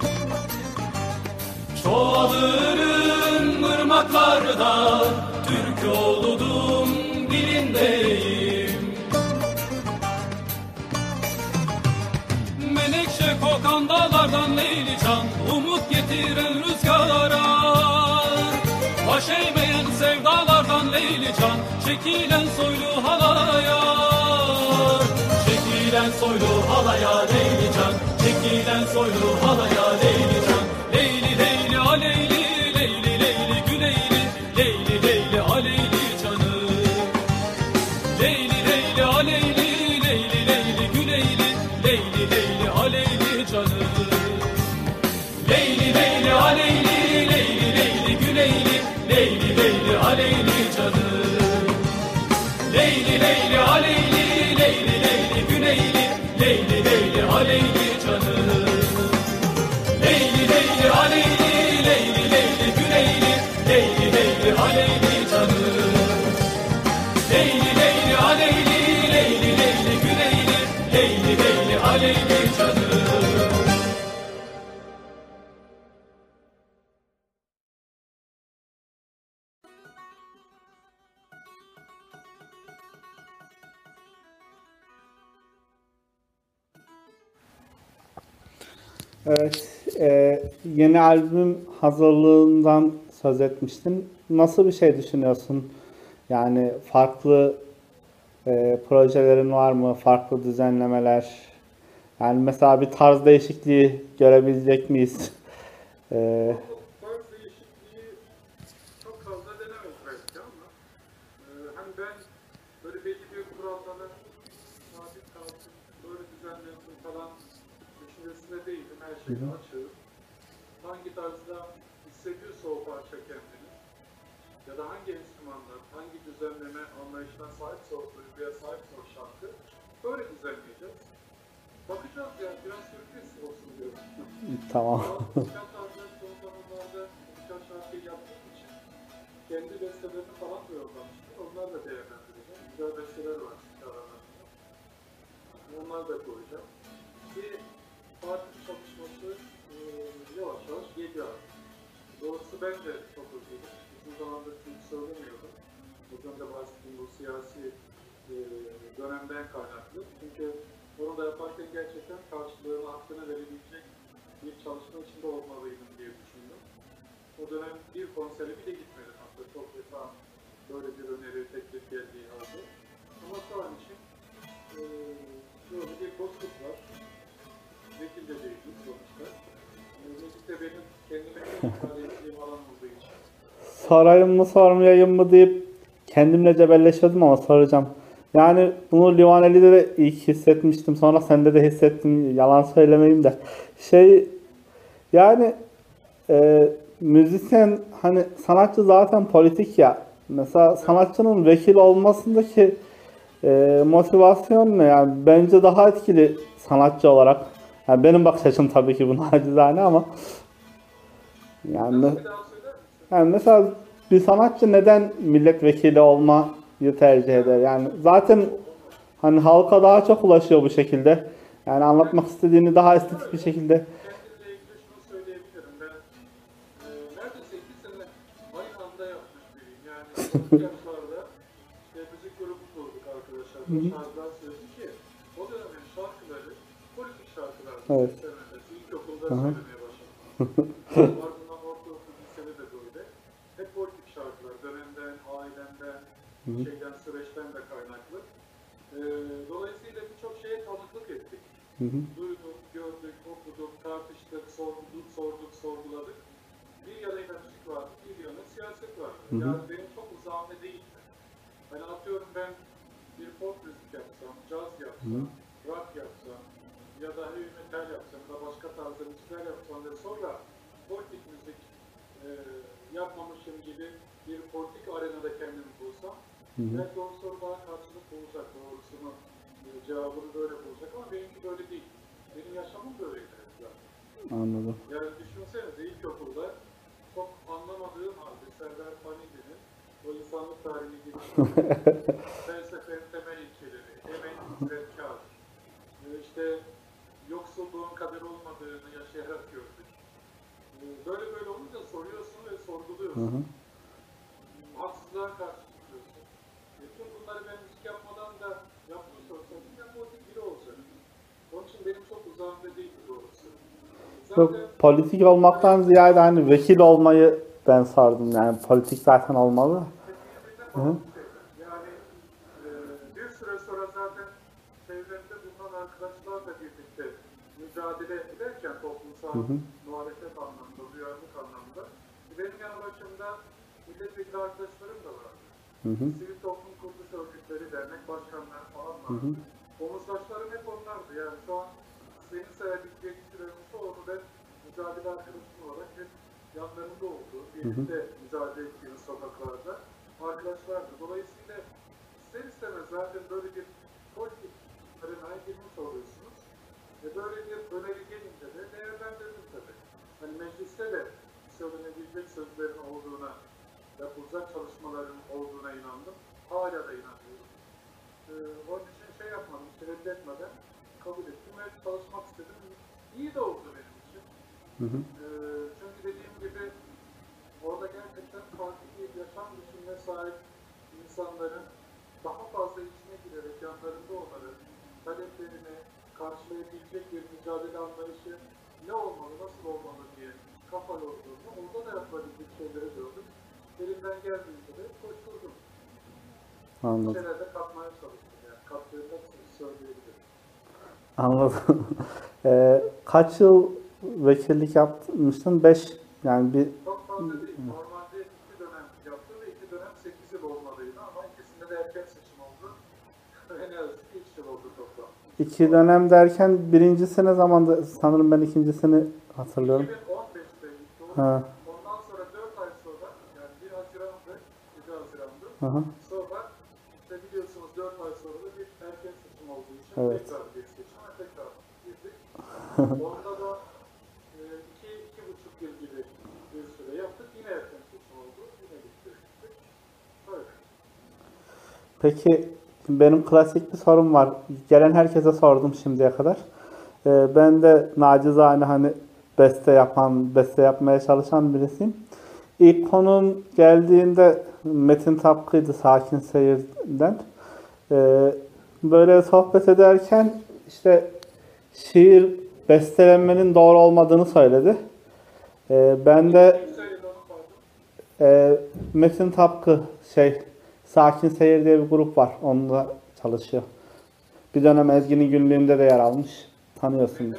Çoğalırım ırmaklarda, Türk oğludum dilindeyim. Menekşe kokan dağlardan Leylican, umut getiren rüzgara. Baş eğmeyen sevdalardan Leylican, çekilen soylu halaya. Çekilen soylu halaya Leylican, çekilen soylu halaya Leylican. Leyli leyli aleyli, leyli leyli güleyli, leyli leyli aleyli canım. Leyli leyli aleyli, leyli leyli güleyli, leyli leyli aleyli canım. Leyli leyli aleyli, leyli leyli güleyli, leyli leyli aleyli canım. Leyli leyli aleyli, leyli leyli güleyli, leyli leyli aleyli canım. Leyli leyli aleyli, leyli leyli güleyli, leyli leyli aleyli canım. Evet, e, yeni albüm hazırlığından söz etmiştin. Nasıl bir şey düşünüyorsun? Yani farklı e, projelerin var mı? Farklı düzenlemeler? Yani mesela bir tarz değişikliği görebilecek miyiz? E, O tarz değişikliği çok fazla denemez belki ama e, hani ben böyle belli bir kurallara sabit kalsın, böyle düzenlensin falan düşüncesinde değilim. Her şeyi açığım. Hangi tarzda hissediyorsa o parça kendini ya da hangi enstrümanlar, hangi düzenleme anlayışına sahipse o duyguya sahipse o şarkı böyle düzenleyeceğiz. Bakacağız yani biraz sürpriz olsun diyorum. tamam. Birkaç tarzda son zamanlarda birkaç şarkı yaptığım için kendi bestelerini falan da yollamıştım. Onlar da değerlendireceğim. Güzel besteler var çünkü aralarında. Onları da koyacağım. Bir parti çalışması e, yavaş yavaş geliyor. Doğrusu ben de çok özledim. Uzun zamandır çünkü söylemiyordum. Bugün de bahsettiğim bu siyasi e, dönemden kaynaklı. Çünkü onu da yaparken gerçekten karşılığını, hakkını verebilecek bir çalışma içinde olmalıydım diye düşündüm. O dönem bir konsere bile gitmedim hatta çok defa böyle bir öneri, teklif geldiği halde. Ama şu an için e, böyle bir boşluk var. Vekil de değiliz sonuçta. E, Vekil de benim kendime ifade ettiğim alan olduğu için. Sorayım mı sormayayım mı deyip kendimle cebelleşiyordum ama soracağım. Yani bunu Livaneli'de de ilk hissetmiştim. Sonra sende de hissettim. Yalan söylemeyeyim de. Şey yani e, müzisyen hani sanatçı zaten politik ya. Mesela sanatçının vekil olmasındaki e, motivasyon ne? Yani bence daha etkili sanatçı olarak. Yani benim bakış açım tabii ki buna acizane ama yani Nasıl bir daha söyler misin? yani mesela bir sanatçı neden milletvekili olmayı tercih eder? Yani zaten hani halka daha çok ulaşıyor bu şekilde. Yani anlatmak istediğini daha estetik bir şekilde. Kendimle ilgili şunu söyleyebilirim. Ben e, neredeyse iki sene aynı anda yapmış biriyim. Yani çocuk yaşlarda işte müzik grubu kurduk arkadaşlar. Bu şarkılar söyledik ki o dönemin şarkıları politik şarkılardı. Evet. seksenlerde. İlkokulda söylemeye başladım. Ardından ortaokul, lisede de böyle. Hep politik şarkılar. Dönemden, ailenden, şeyden, süreçten de kaynaklı. E, dolayısıyla birçok şeye tanıklık ettik. Duyduk, gördük, okuduk, tartıştık, sorduk, sorduk, sorguladık. Bir yanıyla müzik vardı, bir yanıyla siyaset vardı. Hı hı. Yani benim çok uzağımda değildi. Hani atıyorum ben bir pop müzik yapsam, caz yapsam, rock yapsam ya da heavy metal yapsam ya da başka tarzda müzikler yapsam ve sonra politik müzik e, yapmamışım gibi bir politik arenada kendimi bulsam belki o soru daha karşılık bulacak, doğrusunu, e, cevabını böyle bulacak ama benimki böyle değil. Benim yaşamım böyleydi zaten. Anladım. Yani düşünsenize ilkokulda çok anlamadığım halde Serdar Panidi'nin o insanlık tarihini gibi felsefenin temel ilkeleri, emek, zevkar, e, işte yoksulluğun kader olmadığını yaşayarak gördük. E, Böyle böyle olunca soruyorsun ve sorguluyorsun. Hı hı. Haksızlığa karşı çıkıyorsun. E, Tüm bunları ben müzik yapmadan da yapmış olsaydım ben politik biri olacaktım. Onun için benim çok uzağımda değildi doğrusu. Çok Zaten politik olmaktan ziyade hani vekil olmayı ben sardım. Yani politik zaten olmalı. birbirine bağlı şeyler. Yani e, bir süre sonra zaten çevremde bulunan arkadaşlarla birlikte mücadele ederken toplumsal muhalefet anlamında, duyarlılık anlamında benim yanı başımda milletvekili arkadaşlarım da vardı. Sivil toplum kuruluş örgütleri, dernek başkanları falan vardı. Omuzdaşlarım hep onlardı. Yani şu an senin sayedeki yetiştirilmiş onu ben mücadele arkadaşım olarak hep yanlarında olduğu, birlikte mücadele ettiğimiz sokaklarda arkadaşlardı. Dolayısıyla ister istemez zaten böyle bir politik arenaya girmiş oluyorsunuz. Ve böyle bir öneri gelince de değerlendirdim tabii. Hani mecliste de söylenebilecek sözlerin olduğuna, yapılacak çalışmaların olduğuna inandım. Hala da inanıyorum. Ee, onun için şey yapmadım, hiç reddetmeden kabul ettim ve çalışmak istedim. İyi de oldu benim için. Ee, çünkü dediğim gibi orada gerçekten farklı bir yaşam biçimine sahip insanların daha fazla içine girerek yanlarında onları taleplerini karşılayabilecek bir mücadele anlayışı ne olmalı, nasıl olmalı diye kafa yorduğumda orada da yapabildiğim şeyleri gördüm. Elimden geldiğince de koşturdum. Bir Anladım. şeyler de katmaya çalıştım yani. Kattığım hepsini söyleyebilirim. Anladım. Ee, kaç yıl vekillik yapmıştın? Beş, yani bir Çok fazla değil. Normalde iki dönem yaptım ve iki dönem sekiz yıl olmalıydı ama ikisinde de erken seçim oldu. Ve ne yazık ki üç yıl oldu toplam. iki dönem derken birincisi ne zamandı? Sanırım ben ikincisini hatırlıyorum. iki bin on beşte oldu. Ha. Ondan sonra dört ay sonra, yani bir Haziran'dı, yedi Haziran'dı. Hı hı. Sonra işte biliyorsunuz dört ay sonra da bir erken seçim olduğu için Evet. tekrar bir seçime tekrar girdik. Onda da e, iki, iki buçuk yıl gibi bir süre yaptık. Yine erken seçim oldu. Yine bitti. Böyle. Peki benim klasik bir sorum var. Gelen herkese sordum şimdiye kadar. Ee, ben de nacizane hani beste yapan, beste yapmaya çalışan birisiyim. İlk konum geldiğinde Metin Tapkı'ydı, Sakin Seyir'den. Ee, böyle sohbet ederken işte şiir bestelenmenin doğru olmadığını söyledi. Ee, ben de Kim söyledi onu pardon? e, Metin Tapkı şey Sakin Seyir diye bir grup var. Onunla çalışıyor. Bir dönem Ezgi'nin günlüğünde de yer almış. Tanıyorsundur.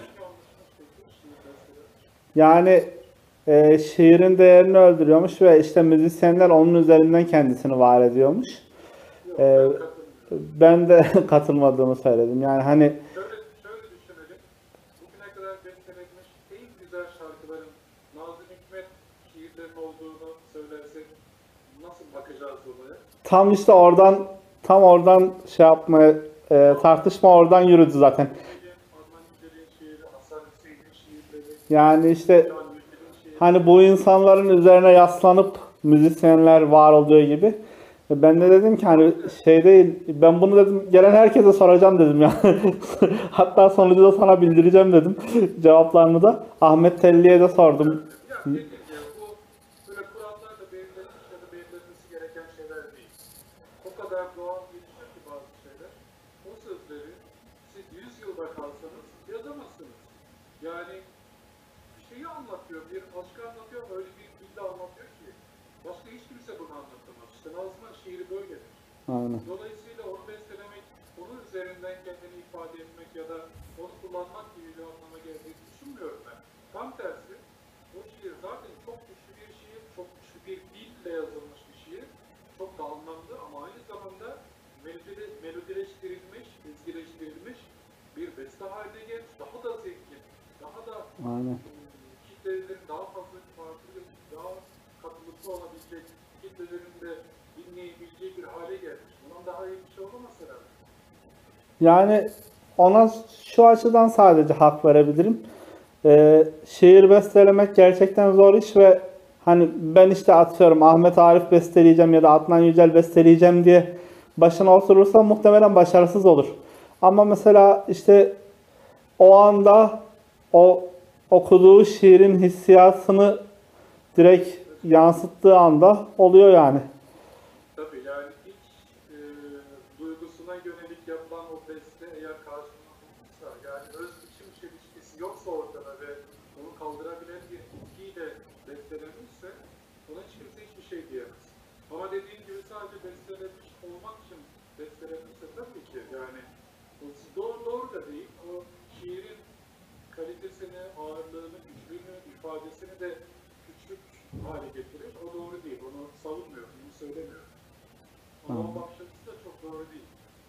Yani e, şiirin değerini öldürüyormuş ve işte müzisyenler onun üzerinden kendisini var ediyormuş. Yok, E, ben katılmıyorum. ben de katılmadığımı söyledim. Yani hani Şöyle, şöyle düşünelim. Bugüne kadar bestelenmiş en güzel şarkıların Nazım Hikmet şiirlerinin olduğunu söylersek nasıl bakacağız olaya? tam işte oradan tam oradan şey yapmaya e, tartışma oradan yürüdü zaten. Yücel'in, Adnan Yücel'in şiiri, Hasan Hüseyin'in şiirleri, Yani işte Can Yücel'in şiiri. hani bu insanların üzerine yaslanıp müzisyenler var olduğu gibi. Ben de dedim ki hani şey değil, ben bunu dedim gelen herkese soracağım dedim ya. Hatta sonucu da sana bildireceğim dedim cevaplarını da. Ahmet Telli'ye de sordum. Ya dediğim gibi bu böyle kurallarla belirlenmiş ya da belirlenmesi gereken şeyler değil. O kadar doğal gelişiyor ki bazı şeyler. O sözleri siz yüz yılda kalsanız yazamazsınız. Yani bir şeyi anlatıyor, bir aşkı anlatıyor, öyle bir bilgi anlatıyor ki başka hiç kimse bunu anlatamaz. İşte Nazım'ın şiiri böyledir. Aynen. Dolayısıyla onu bestelemek, onun üzerinden kendini ifade etmek ya da onu kullanmak gibi bir anlama geldiğini düşünmüyorum ben. Tam tersi, o şiir zaten çok güçlü bir şiir, çok güçlü bir dille yazılmış bir şiir. Çok da anlamlı ama aynı zamanda melodile, melodileştirilmiş, ezgileştirilmiş bir beste haline gelmiş. Daha da zengin, daha da Aynen. kitlelerin daha fazla farklı, daha katılıklı olabilecek, kitlelerin de dinleyebileceği bir hale gelmiş. Bundan daha iyi bir şey olamaz herhalde. Yani ona şu açıdan sadece hak verebilirim. Ee, şiir bestelemek gerçekten zor iş ve hani ben işte atıyorum Ahmet Arif besteleyeceğim ya da Adnan Yücel besteleyeceğim diye başına oturursa muhtemelen başarısız olur. Ama mesela işte o anda o okuduğu şiirin hissiyatını direkt yansıttığı anda oluyor yani. Tabii yani iç e, duygusuna yönelik yapılan o beste eğer karşılığını bulmuşsa, yani öz biçim çelişkisi yoksa ortada ve onu kaldırabilen bir bilgiyle bestelenmişse ona hiç kimse hiçbir şey diyemez. Ama dediğim gibi sadece bestelenmiş olmak için bestelenmişse tabii ki yani o doğru, doğru da değil. O şiirin kalitesini, ağırlığını, güçlüğünü, ifadesini de küçük hale getirir. O doğru değil. Onu savunmuyorum, bunu söylemiyorum. Ama o bakış açısı da çok doğru değil.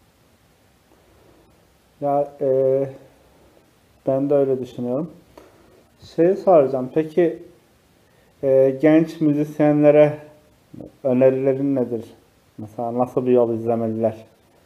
Ya e, ben de öyle düşünüyorum. Şey soracağım. Peki e, genç müzisyenlere önerilerin nedir? Mesela nasıl bir yol izlemeliler?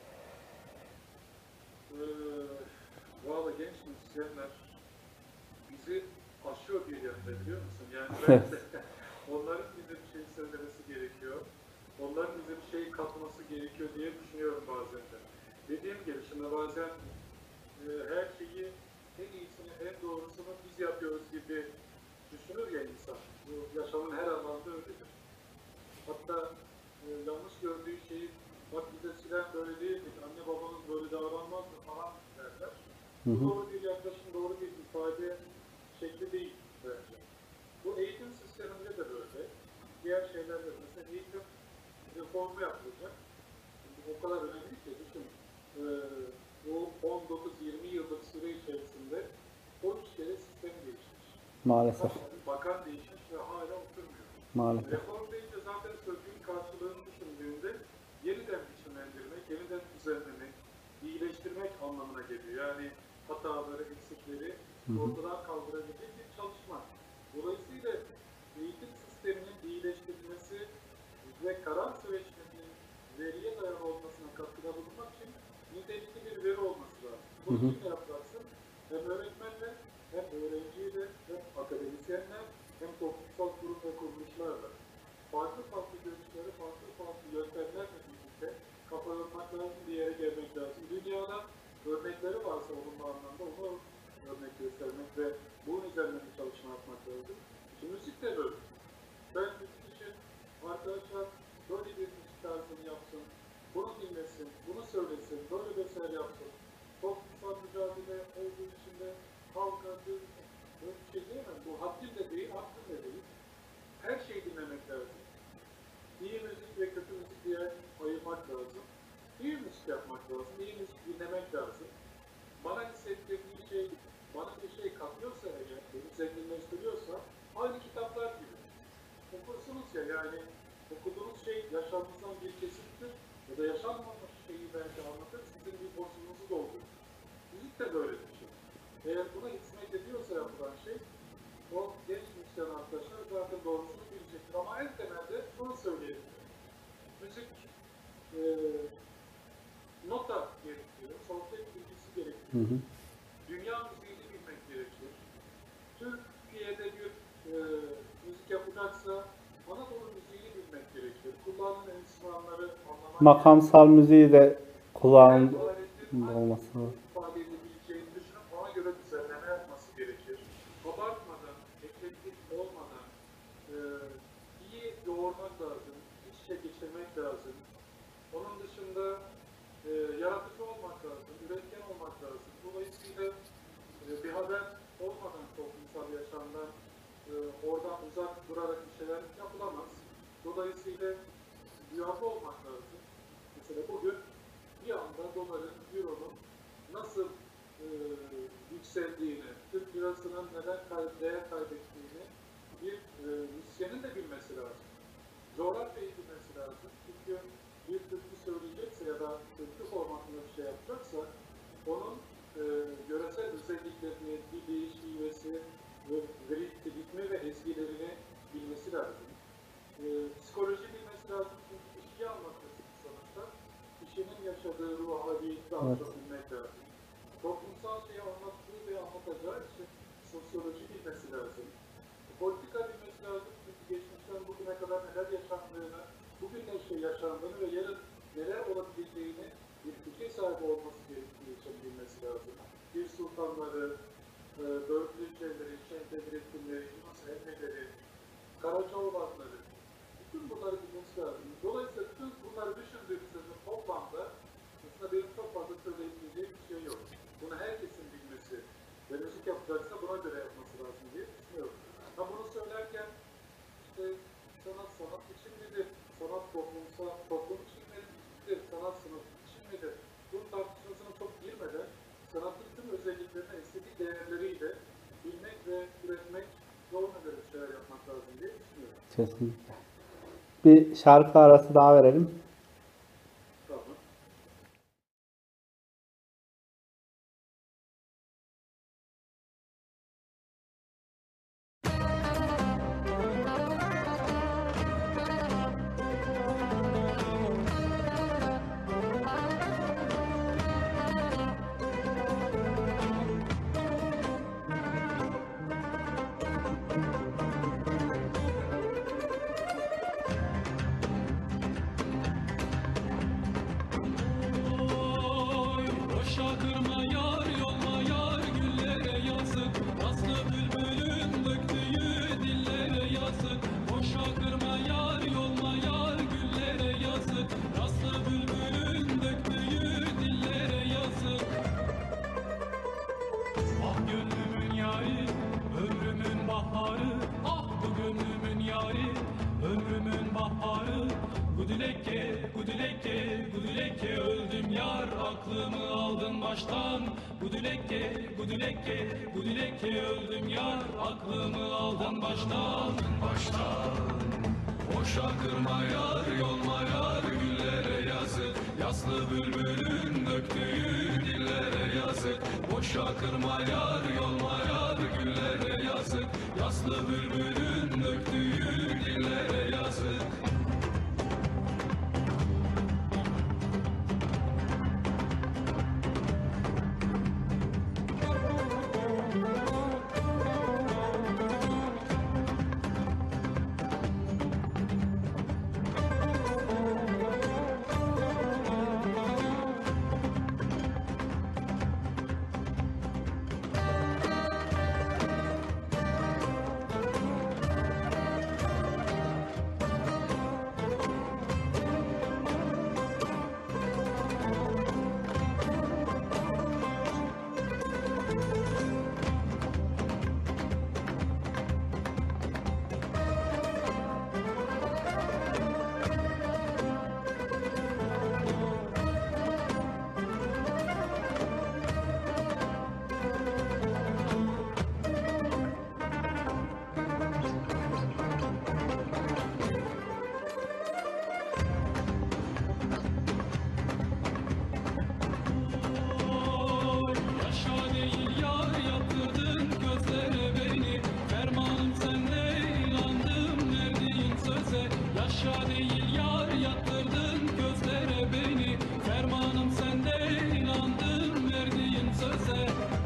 Ee, Valla genç müzisyenler bizi aşıyor bir yerde biliyor musun? Yani belki de onların bize bir şey söylemesi gerekiyor. Onların bize bir şey katması gerekiyor diye düşünüyorum bazen de. Dediğim gibi şimdi bazen e, her şeyi en iyisini, en doğrusunu biz yapıyoruz gibi düşünür ya insan. Bu yaşamın her alanda öyledir. Hatta e, yanlış gördüğü şeyi bak biz eskiden böyle değildik, anne babanız böyle davranmazdı falan derler. Bu doğru bir yaklaşım, doğru bir ifade şekli reformu yapılacak. Şimdi o kadar önemli ki düşün. E, bu on dokuz yirmi yıllık süre içerisinde on üç kere sistem değişmiş. Maalesef. Bakan değişmiş ve hala oturmuyor. Maalesef. Reform deyince zaten sözcüğün karşılığını düşündüğünde yeniden biçimlendirmek, yeniden düzenlemek, iyileştirmek anlamına geliyor. Yani hataları, eksikleri ortadan kaldırabilecek bir çalışma. Dolayısıyla eğitim sisteminin iyileştirilmesi ve karar süreçlerinin veriye dayalı olmasına katkıda bulunmak için nitelikli bir veri olması lazım. Bunu kim yaparsın? Hem öğretmenler, hem öğrenciyle, hem akademisyenler, hem toplumsal kurum ve kuruluşlarla. Farklı farklı görüşleri, farklı farklı yöntemlerle birlikte kafa yormak lazım, bir yere gelmek lazım. Dünyada örnekleri varsa olumlu anlamda onu örnek göstermek ve bunun üzerine bir çalışma yapmak lazım. Şimdi müzik de böyle. Ben müzik için arkadaşlar böyle bir müzik tarzını yapsın, bunu dinlesin, bunu söylesin, böyle bir eser yapsın. Toplumsal mücadele olduğu için de halka, böyle bir şey diyemem. Bu haddim de değil, hakkım da değil. Her şeyi dinlemek lazım. İyi müzik ve kötü müzik diye ayırmak lazım. İyi müzik yapmak lazım, iyi müzik dinlemek lazım. Bana hissettirdiği şey, bana bir şey katıyorsa eğer, beni zenginleştiriyorsa, aynı kitaplar gibi. Okursunuz ya, yani okuduğunuz şey yaşamınızdan bir kesittir ya da yaşanmamış şeyi belki anlatır, sizin bir borcunuzu doldurur. Müzik de böyle bir şey. Eğer buna hizmet ediyorsa yapılan şey, o genç müzisyen arkadaşlar zaten doğrusunu bilecektir. Ama en temelde şunu söyleyelim. Müzik e, nota gerekiyor, solfej bilgisi gerekiyor. Hı hı. Dünya müziğini bilmek gerekiyor. Türkiye'de bir e, müzik yapacaksa Anadolu müziğini bilmek gerekiyor. Kulağının enstrümanları anlamak Makamsal müziği de kulağın olması lazım. ifade edebileceğini düşünüp ona göre düzenleme yapması gerekir. Abartmadan, eklektik olmadan e, iyi yoğurmak lazım, iç içe geçirmek lazım. Onun dışında e, yaratıcı olmak lazım, üretken olmak lazım. Dolayısıyla e, bir haber olmadan toplumsal yaşamdan e, oradan uzak durarak bir şeyler yapılamaz. Dolayısıyla duyarlı olmak lazım. Mesela bugün bir anda doların, euronun nasıl e, yükseldiğini, Türk lirasının neden kay değer kaybettiğini bir e, müzisyenin de bilmesi lazım. Coğrafyayı bilmesi lazım. Çünkü bir türkü söyleyecekse ya da türkü formatında bir şey yapacaksa onun e, yöresel özelliklerini, dili, şivesi ve ritmi ve ezgilerini bilmesi lazım. E, psikoloji bilmesi lazım çünkü kişiyi anlatması sonuçta. Kişinin yaşadığı ruh hali daha evet. çok bilmek lazım. Toplumsal şeyi anlattığı ve anlatacağı için sosyoloji bilmesi lazım. Politika bilmesi lazım çünkü geçmişten bugüne kadar neler yaşandığını, bugün ne şey yaşandığını ve yarın neler olabileceğini bir fikir sahibi olması gerektiği için bilmesi lazım. Bir sultanları, Börklüceleri, Şehit Bedrettinleri, Yunus Emre'leri, Karacaoğlanları, bütün bunları bilmesi lazım. Dolayısıyla bütün bunları düşündüğümüzde toplamda aslında benim çok fazla söyleyebileceğim bir şey yok. Bunu herkesin bilmesi ve müzik yapacaksa buna göre yapması lazım diye düşünüyorum. Ha bunu söylerken işte sanat sanat için midir? Sanat toplumsal, toplum için midir? Sanat sınıf için midir? Bunun tartışmasına çok girmeden sanatın tüm özelliklerini, estetik değerleriyle bilmek ve üretmek, yoluna göre bir şeyler yapmak lazım diye düşünüyorum. Kesinlikle. Bir şarkı arası daha verelim. Gudüleke öldüm yar, aklımı aldın baştan. Gudüleke, Gudüleke, Gudüleke öldüm yar, aklımı aldın baştan. Baştan. Boşa kırma yar, yolma yar, güllere yazık. Yaslı bülbülün döktüğü dillere yazık. Boşa kırma yar, yolma yar, güllere yazık. Yaslı bülbülün döktüğü dillere yazık. Yaşa değil yar, yaptırdın gözlere beni. Fermanım sende, inandım verdiğin söze. Yaşa değil yar, yaptırdın gözlere beni. Fermanım sende, inandım verdiğin söze.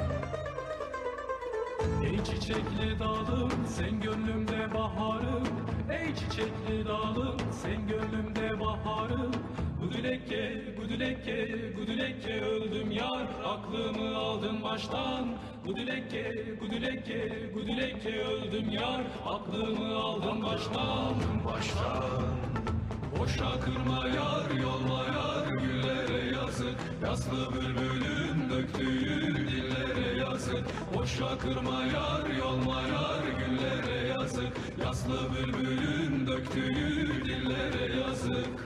Ey çiçekli dalım, sen gönlümde baharım. Ey çiçekli dalım, sen gönlümde baharım. Gudüleke, Gudüleke, Gudüleke öldüm yar, aklımı aldın baştan. Gudüleke, Gudüleke, Gudüleke öldüm yar, aklımı aldın baştan. Baştan. Boşa kırma yar, yolma yar, güllere yazık. Yaslı bülbülün döktüğü dillere yazık. Boşa kırma yar, yolma yar, güllere yazık. Yaslı bülbülün döktüğü dillere yazık.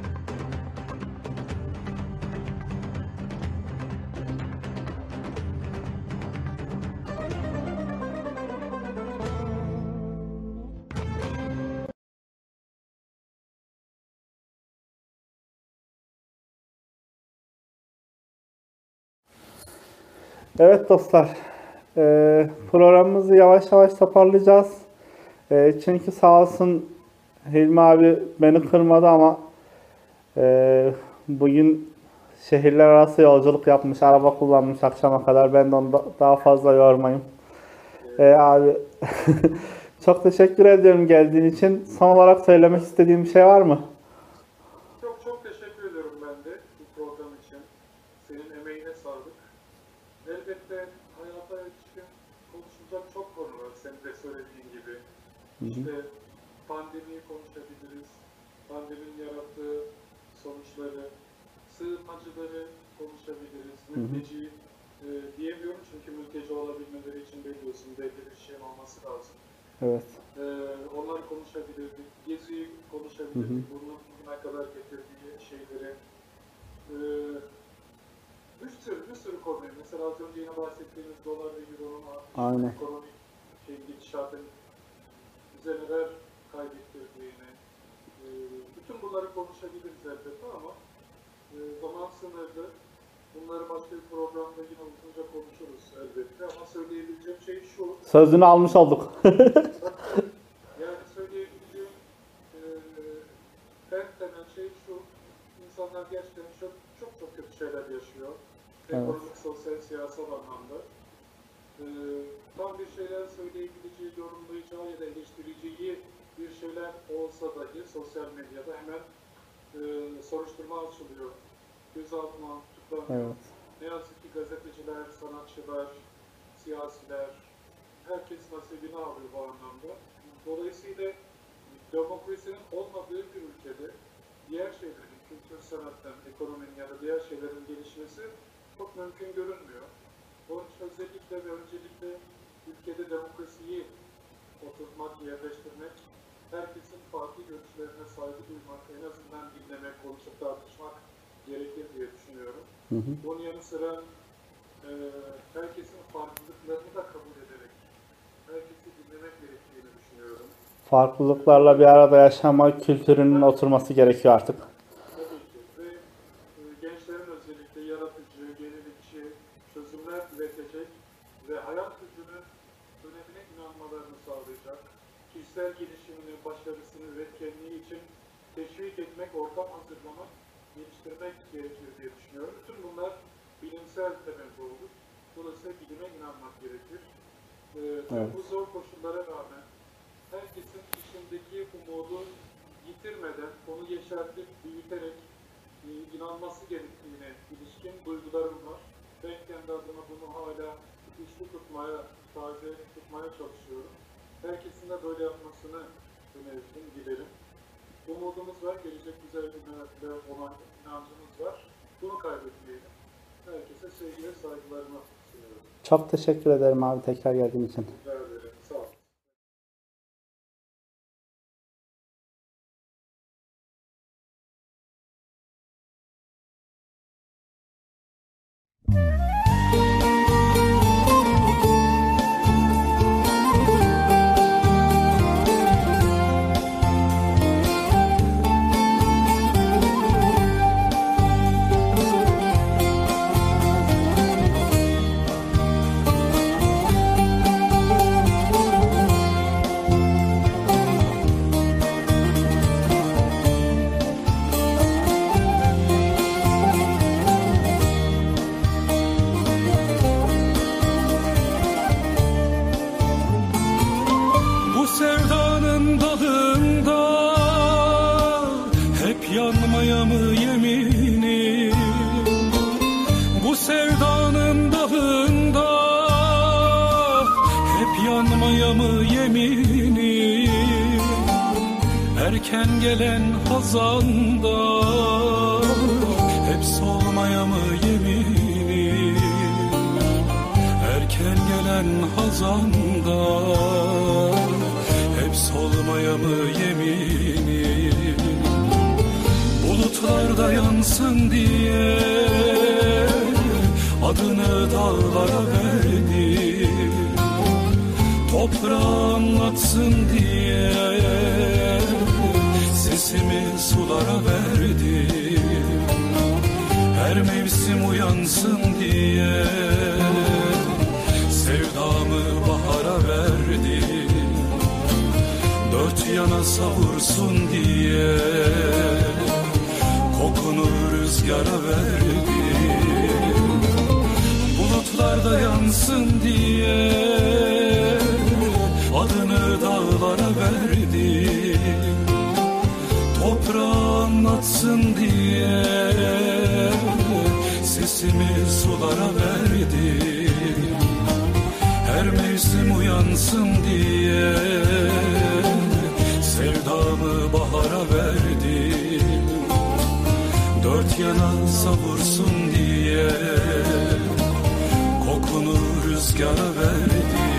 Evet dostlar, e, programımızı yavaş yavaş toparlayacağız. E, çünkü sağ olsun Hilmi abi beni kırmadı ama e, bugün şehirler arası yolculuk yapmış, araba kullanmış akşama kadar. Ben de onu da- daha fazla yormayayım. E, abi çok teşekkür ediyorum geldiğin için. Son olarak söylemek istediğim bir şey var mı? Çok çok teşekkür ediyorum ben de bu program için. Senin emeğine sağlık. Elbette hayata ilişkin konuşulacak çok konu var. Senin de söylediğin gibi. İşte pandemiyi konuşabiliriz. Pandeminin yarattığı sonuçları, sığınmacıları konuşabiliriz. Mülteci e, diyemiyorum çünkü mülteci olabilmeleri için biliyorsun belli bir şeyin olması lazım. Evet. Ee, onları konuşabilirdik, Gezi'yi konuşabilirdik, bunun bugüne kadar getirdiği şeyleri. Ee, bir sürü, bir sürü konuyu. Mesela az önce yine bahsettiğimiz dolar ve euronun Aynen. ekonomik şey, gidişatın bize neler kaybettirdiğini, e, bütün bunları konuşabiliriz elbette ama e, zaman sınırlı. Bunları başka bir programda yine uzunca konuşuruz elbette ama söyleyebileceğim şey şu. Sözünü almış olduk. Yani söyleyebileceğim e, en temel şey şu, insanlar gerçekten çok çok çok kötü şeyler yaşıyor. Evet. Ekonomik, sosyal, siyasal anlamda. E, tam bir şeyler söyleyebileceği, yorumlayacağı ya da eleştireceği bir şeyler olsa dahi sosyal medyada hemen e, soruşturma açılıyor. Gözaltına tutuklanıyor. Evet. Ne yazık ki gazeteciler, sanatçılar, siyasiler, herkes nasibini alıyor bu anlamda. Dolayısıyla demokrasinin olmadığı bir ülkede diğer şeylerin, kültür, sanattan, ekonominin ya da diğer şeylerin gelişmesi çok mümkün görünmüyor. Onun için özellikle ve öncelikle ülkede demokrasiyi oturtmak, yerleştirmek, herkesin farklı görüşlerine saygı duymak, en azından dinlemek, konuşup tartışmak gerekir diye düşünüyorum. Hı hı. Bunun yanı sıra e, herkesin farklılıklarını da kabul ederek herkesi dinlemek gerektiğini düşünüyorum. Farklılıklarla bir arada yaşama kültürünün oturması gerekiyor artık. Tabii ki. Ve e, gençlerin özellikle yaratıcı, yenilikçi çözümler üretecek ve hayat gücünün önemine inanmalarını sağlayacak, kişisel gelişimini, başarısını, üretkenliği için teşvik etmek, ortam hazırlamak, geliştirmek gerekir diye düşünüyorum. Bütün bunlar bilimsel temelde olur. Dolayısıyla bilime inanmak gerekir. Ee, Evet. Bu zor koşullara rağmen herkesin içindeki umudu yitirmeden, onu yeşertip, büyüterek e, inanması gerektiğine ilişkin duygularım var. Ben kendi adıma bunu hala güçlü tutmaya, taze tutmaya çalışıyorum. Herkesin de böyle yapmasını öneririm, dilerim. Umudumuz var, gelecek güzel günlerde olan inancımız var. Bunu kaybetmeyelim. Herkese sevgi ve saygılarımı sunuyorum. Çok teşekkür ederim abi tekrar geldiğin için. Rica ederim. Sağ olun. Bu sevdanın dalında hep yanmaya mı yeminim? Bu sevdanın dalında hep yanmaya mı yeminim? Erken gelen hazanda hep solmaya mı yeminim? Erken gelen hazanda hep solmaya mı yeminim? Bulutlarda yansın diye adını dağlara verdim. Toprağı anlatsın diye sesimi sulara verdim. Her mevsim uyansın diye sevdamı bahara verdim. Dört yana savursun diye kokunu rüzgara verdim. Bulutlarda yansın diye adını dağlara verdim. Toprağı anlatsın diye sesimi sulara verdim. Her mevsim uyansın diye sevdamı bahara verdim. Dört yana savursun diye kokunu rüzgara verdim.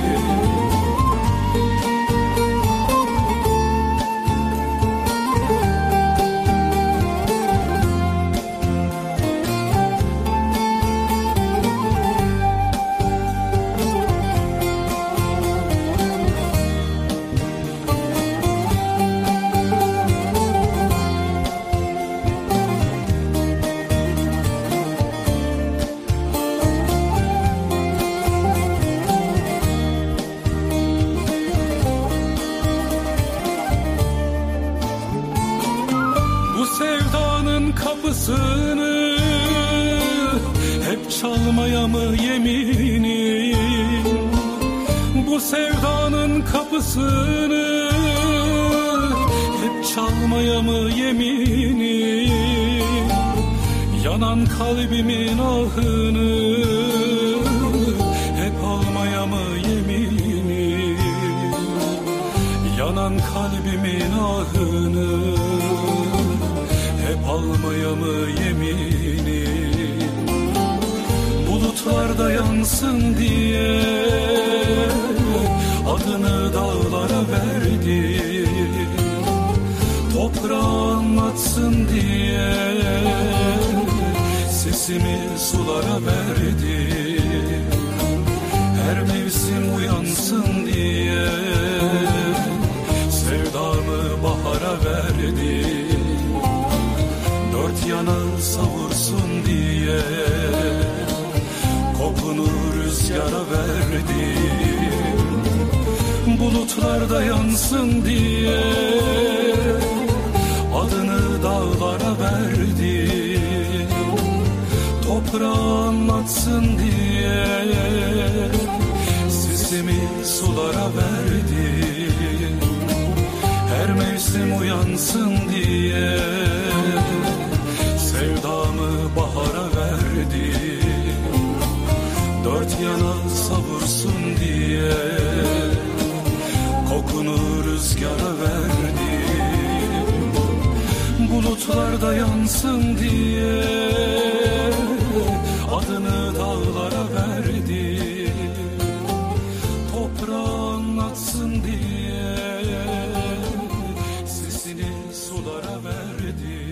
Kapısını hep çalmaya mı yeminim? Bu sevdanın kapısını hep çalmaya mı yeminim? Yanan kalbimin ahını hep almaya mı yeminim? Yanan kalbimin ahını hep almaya mı yeminim? Bulutlarda yansın diye adını dağlara verdim. Toprağı anlatsın diye sulara verdim. Her mevsim uyansın diye sevdamı bahara verdim. Dört yana savursun diye kokunu rüzgara verdim. Bulutlarda yansın diye adını dağlara verdim. Toprağı anlatsın diye sesimi sulara verdim. Her mevsim uyansın diye sevdamı bahara verdim. Dört yana savursun diye kokunu rüzgara verdim. Bulutlarda yansın diye adını dağlara verdim. Toprağı anlatsın diye sesini sulara verdim.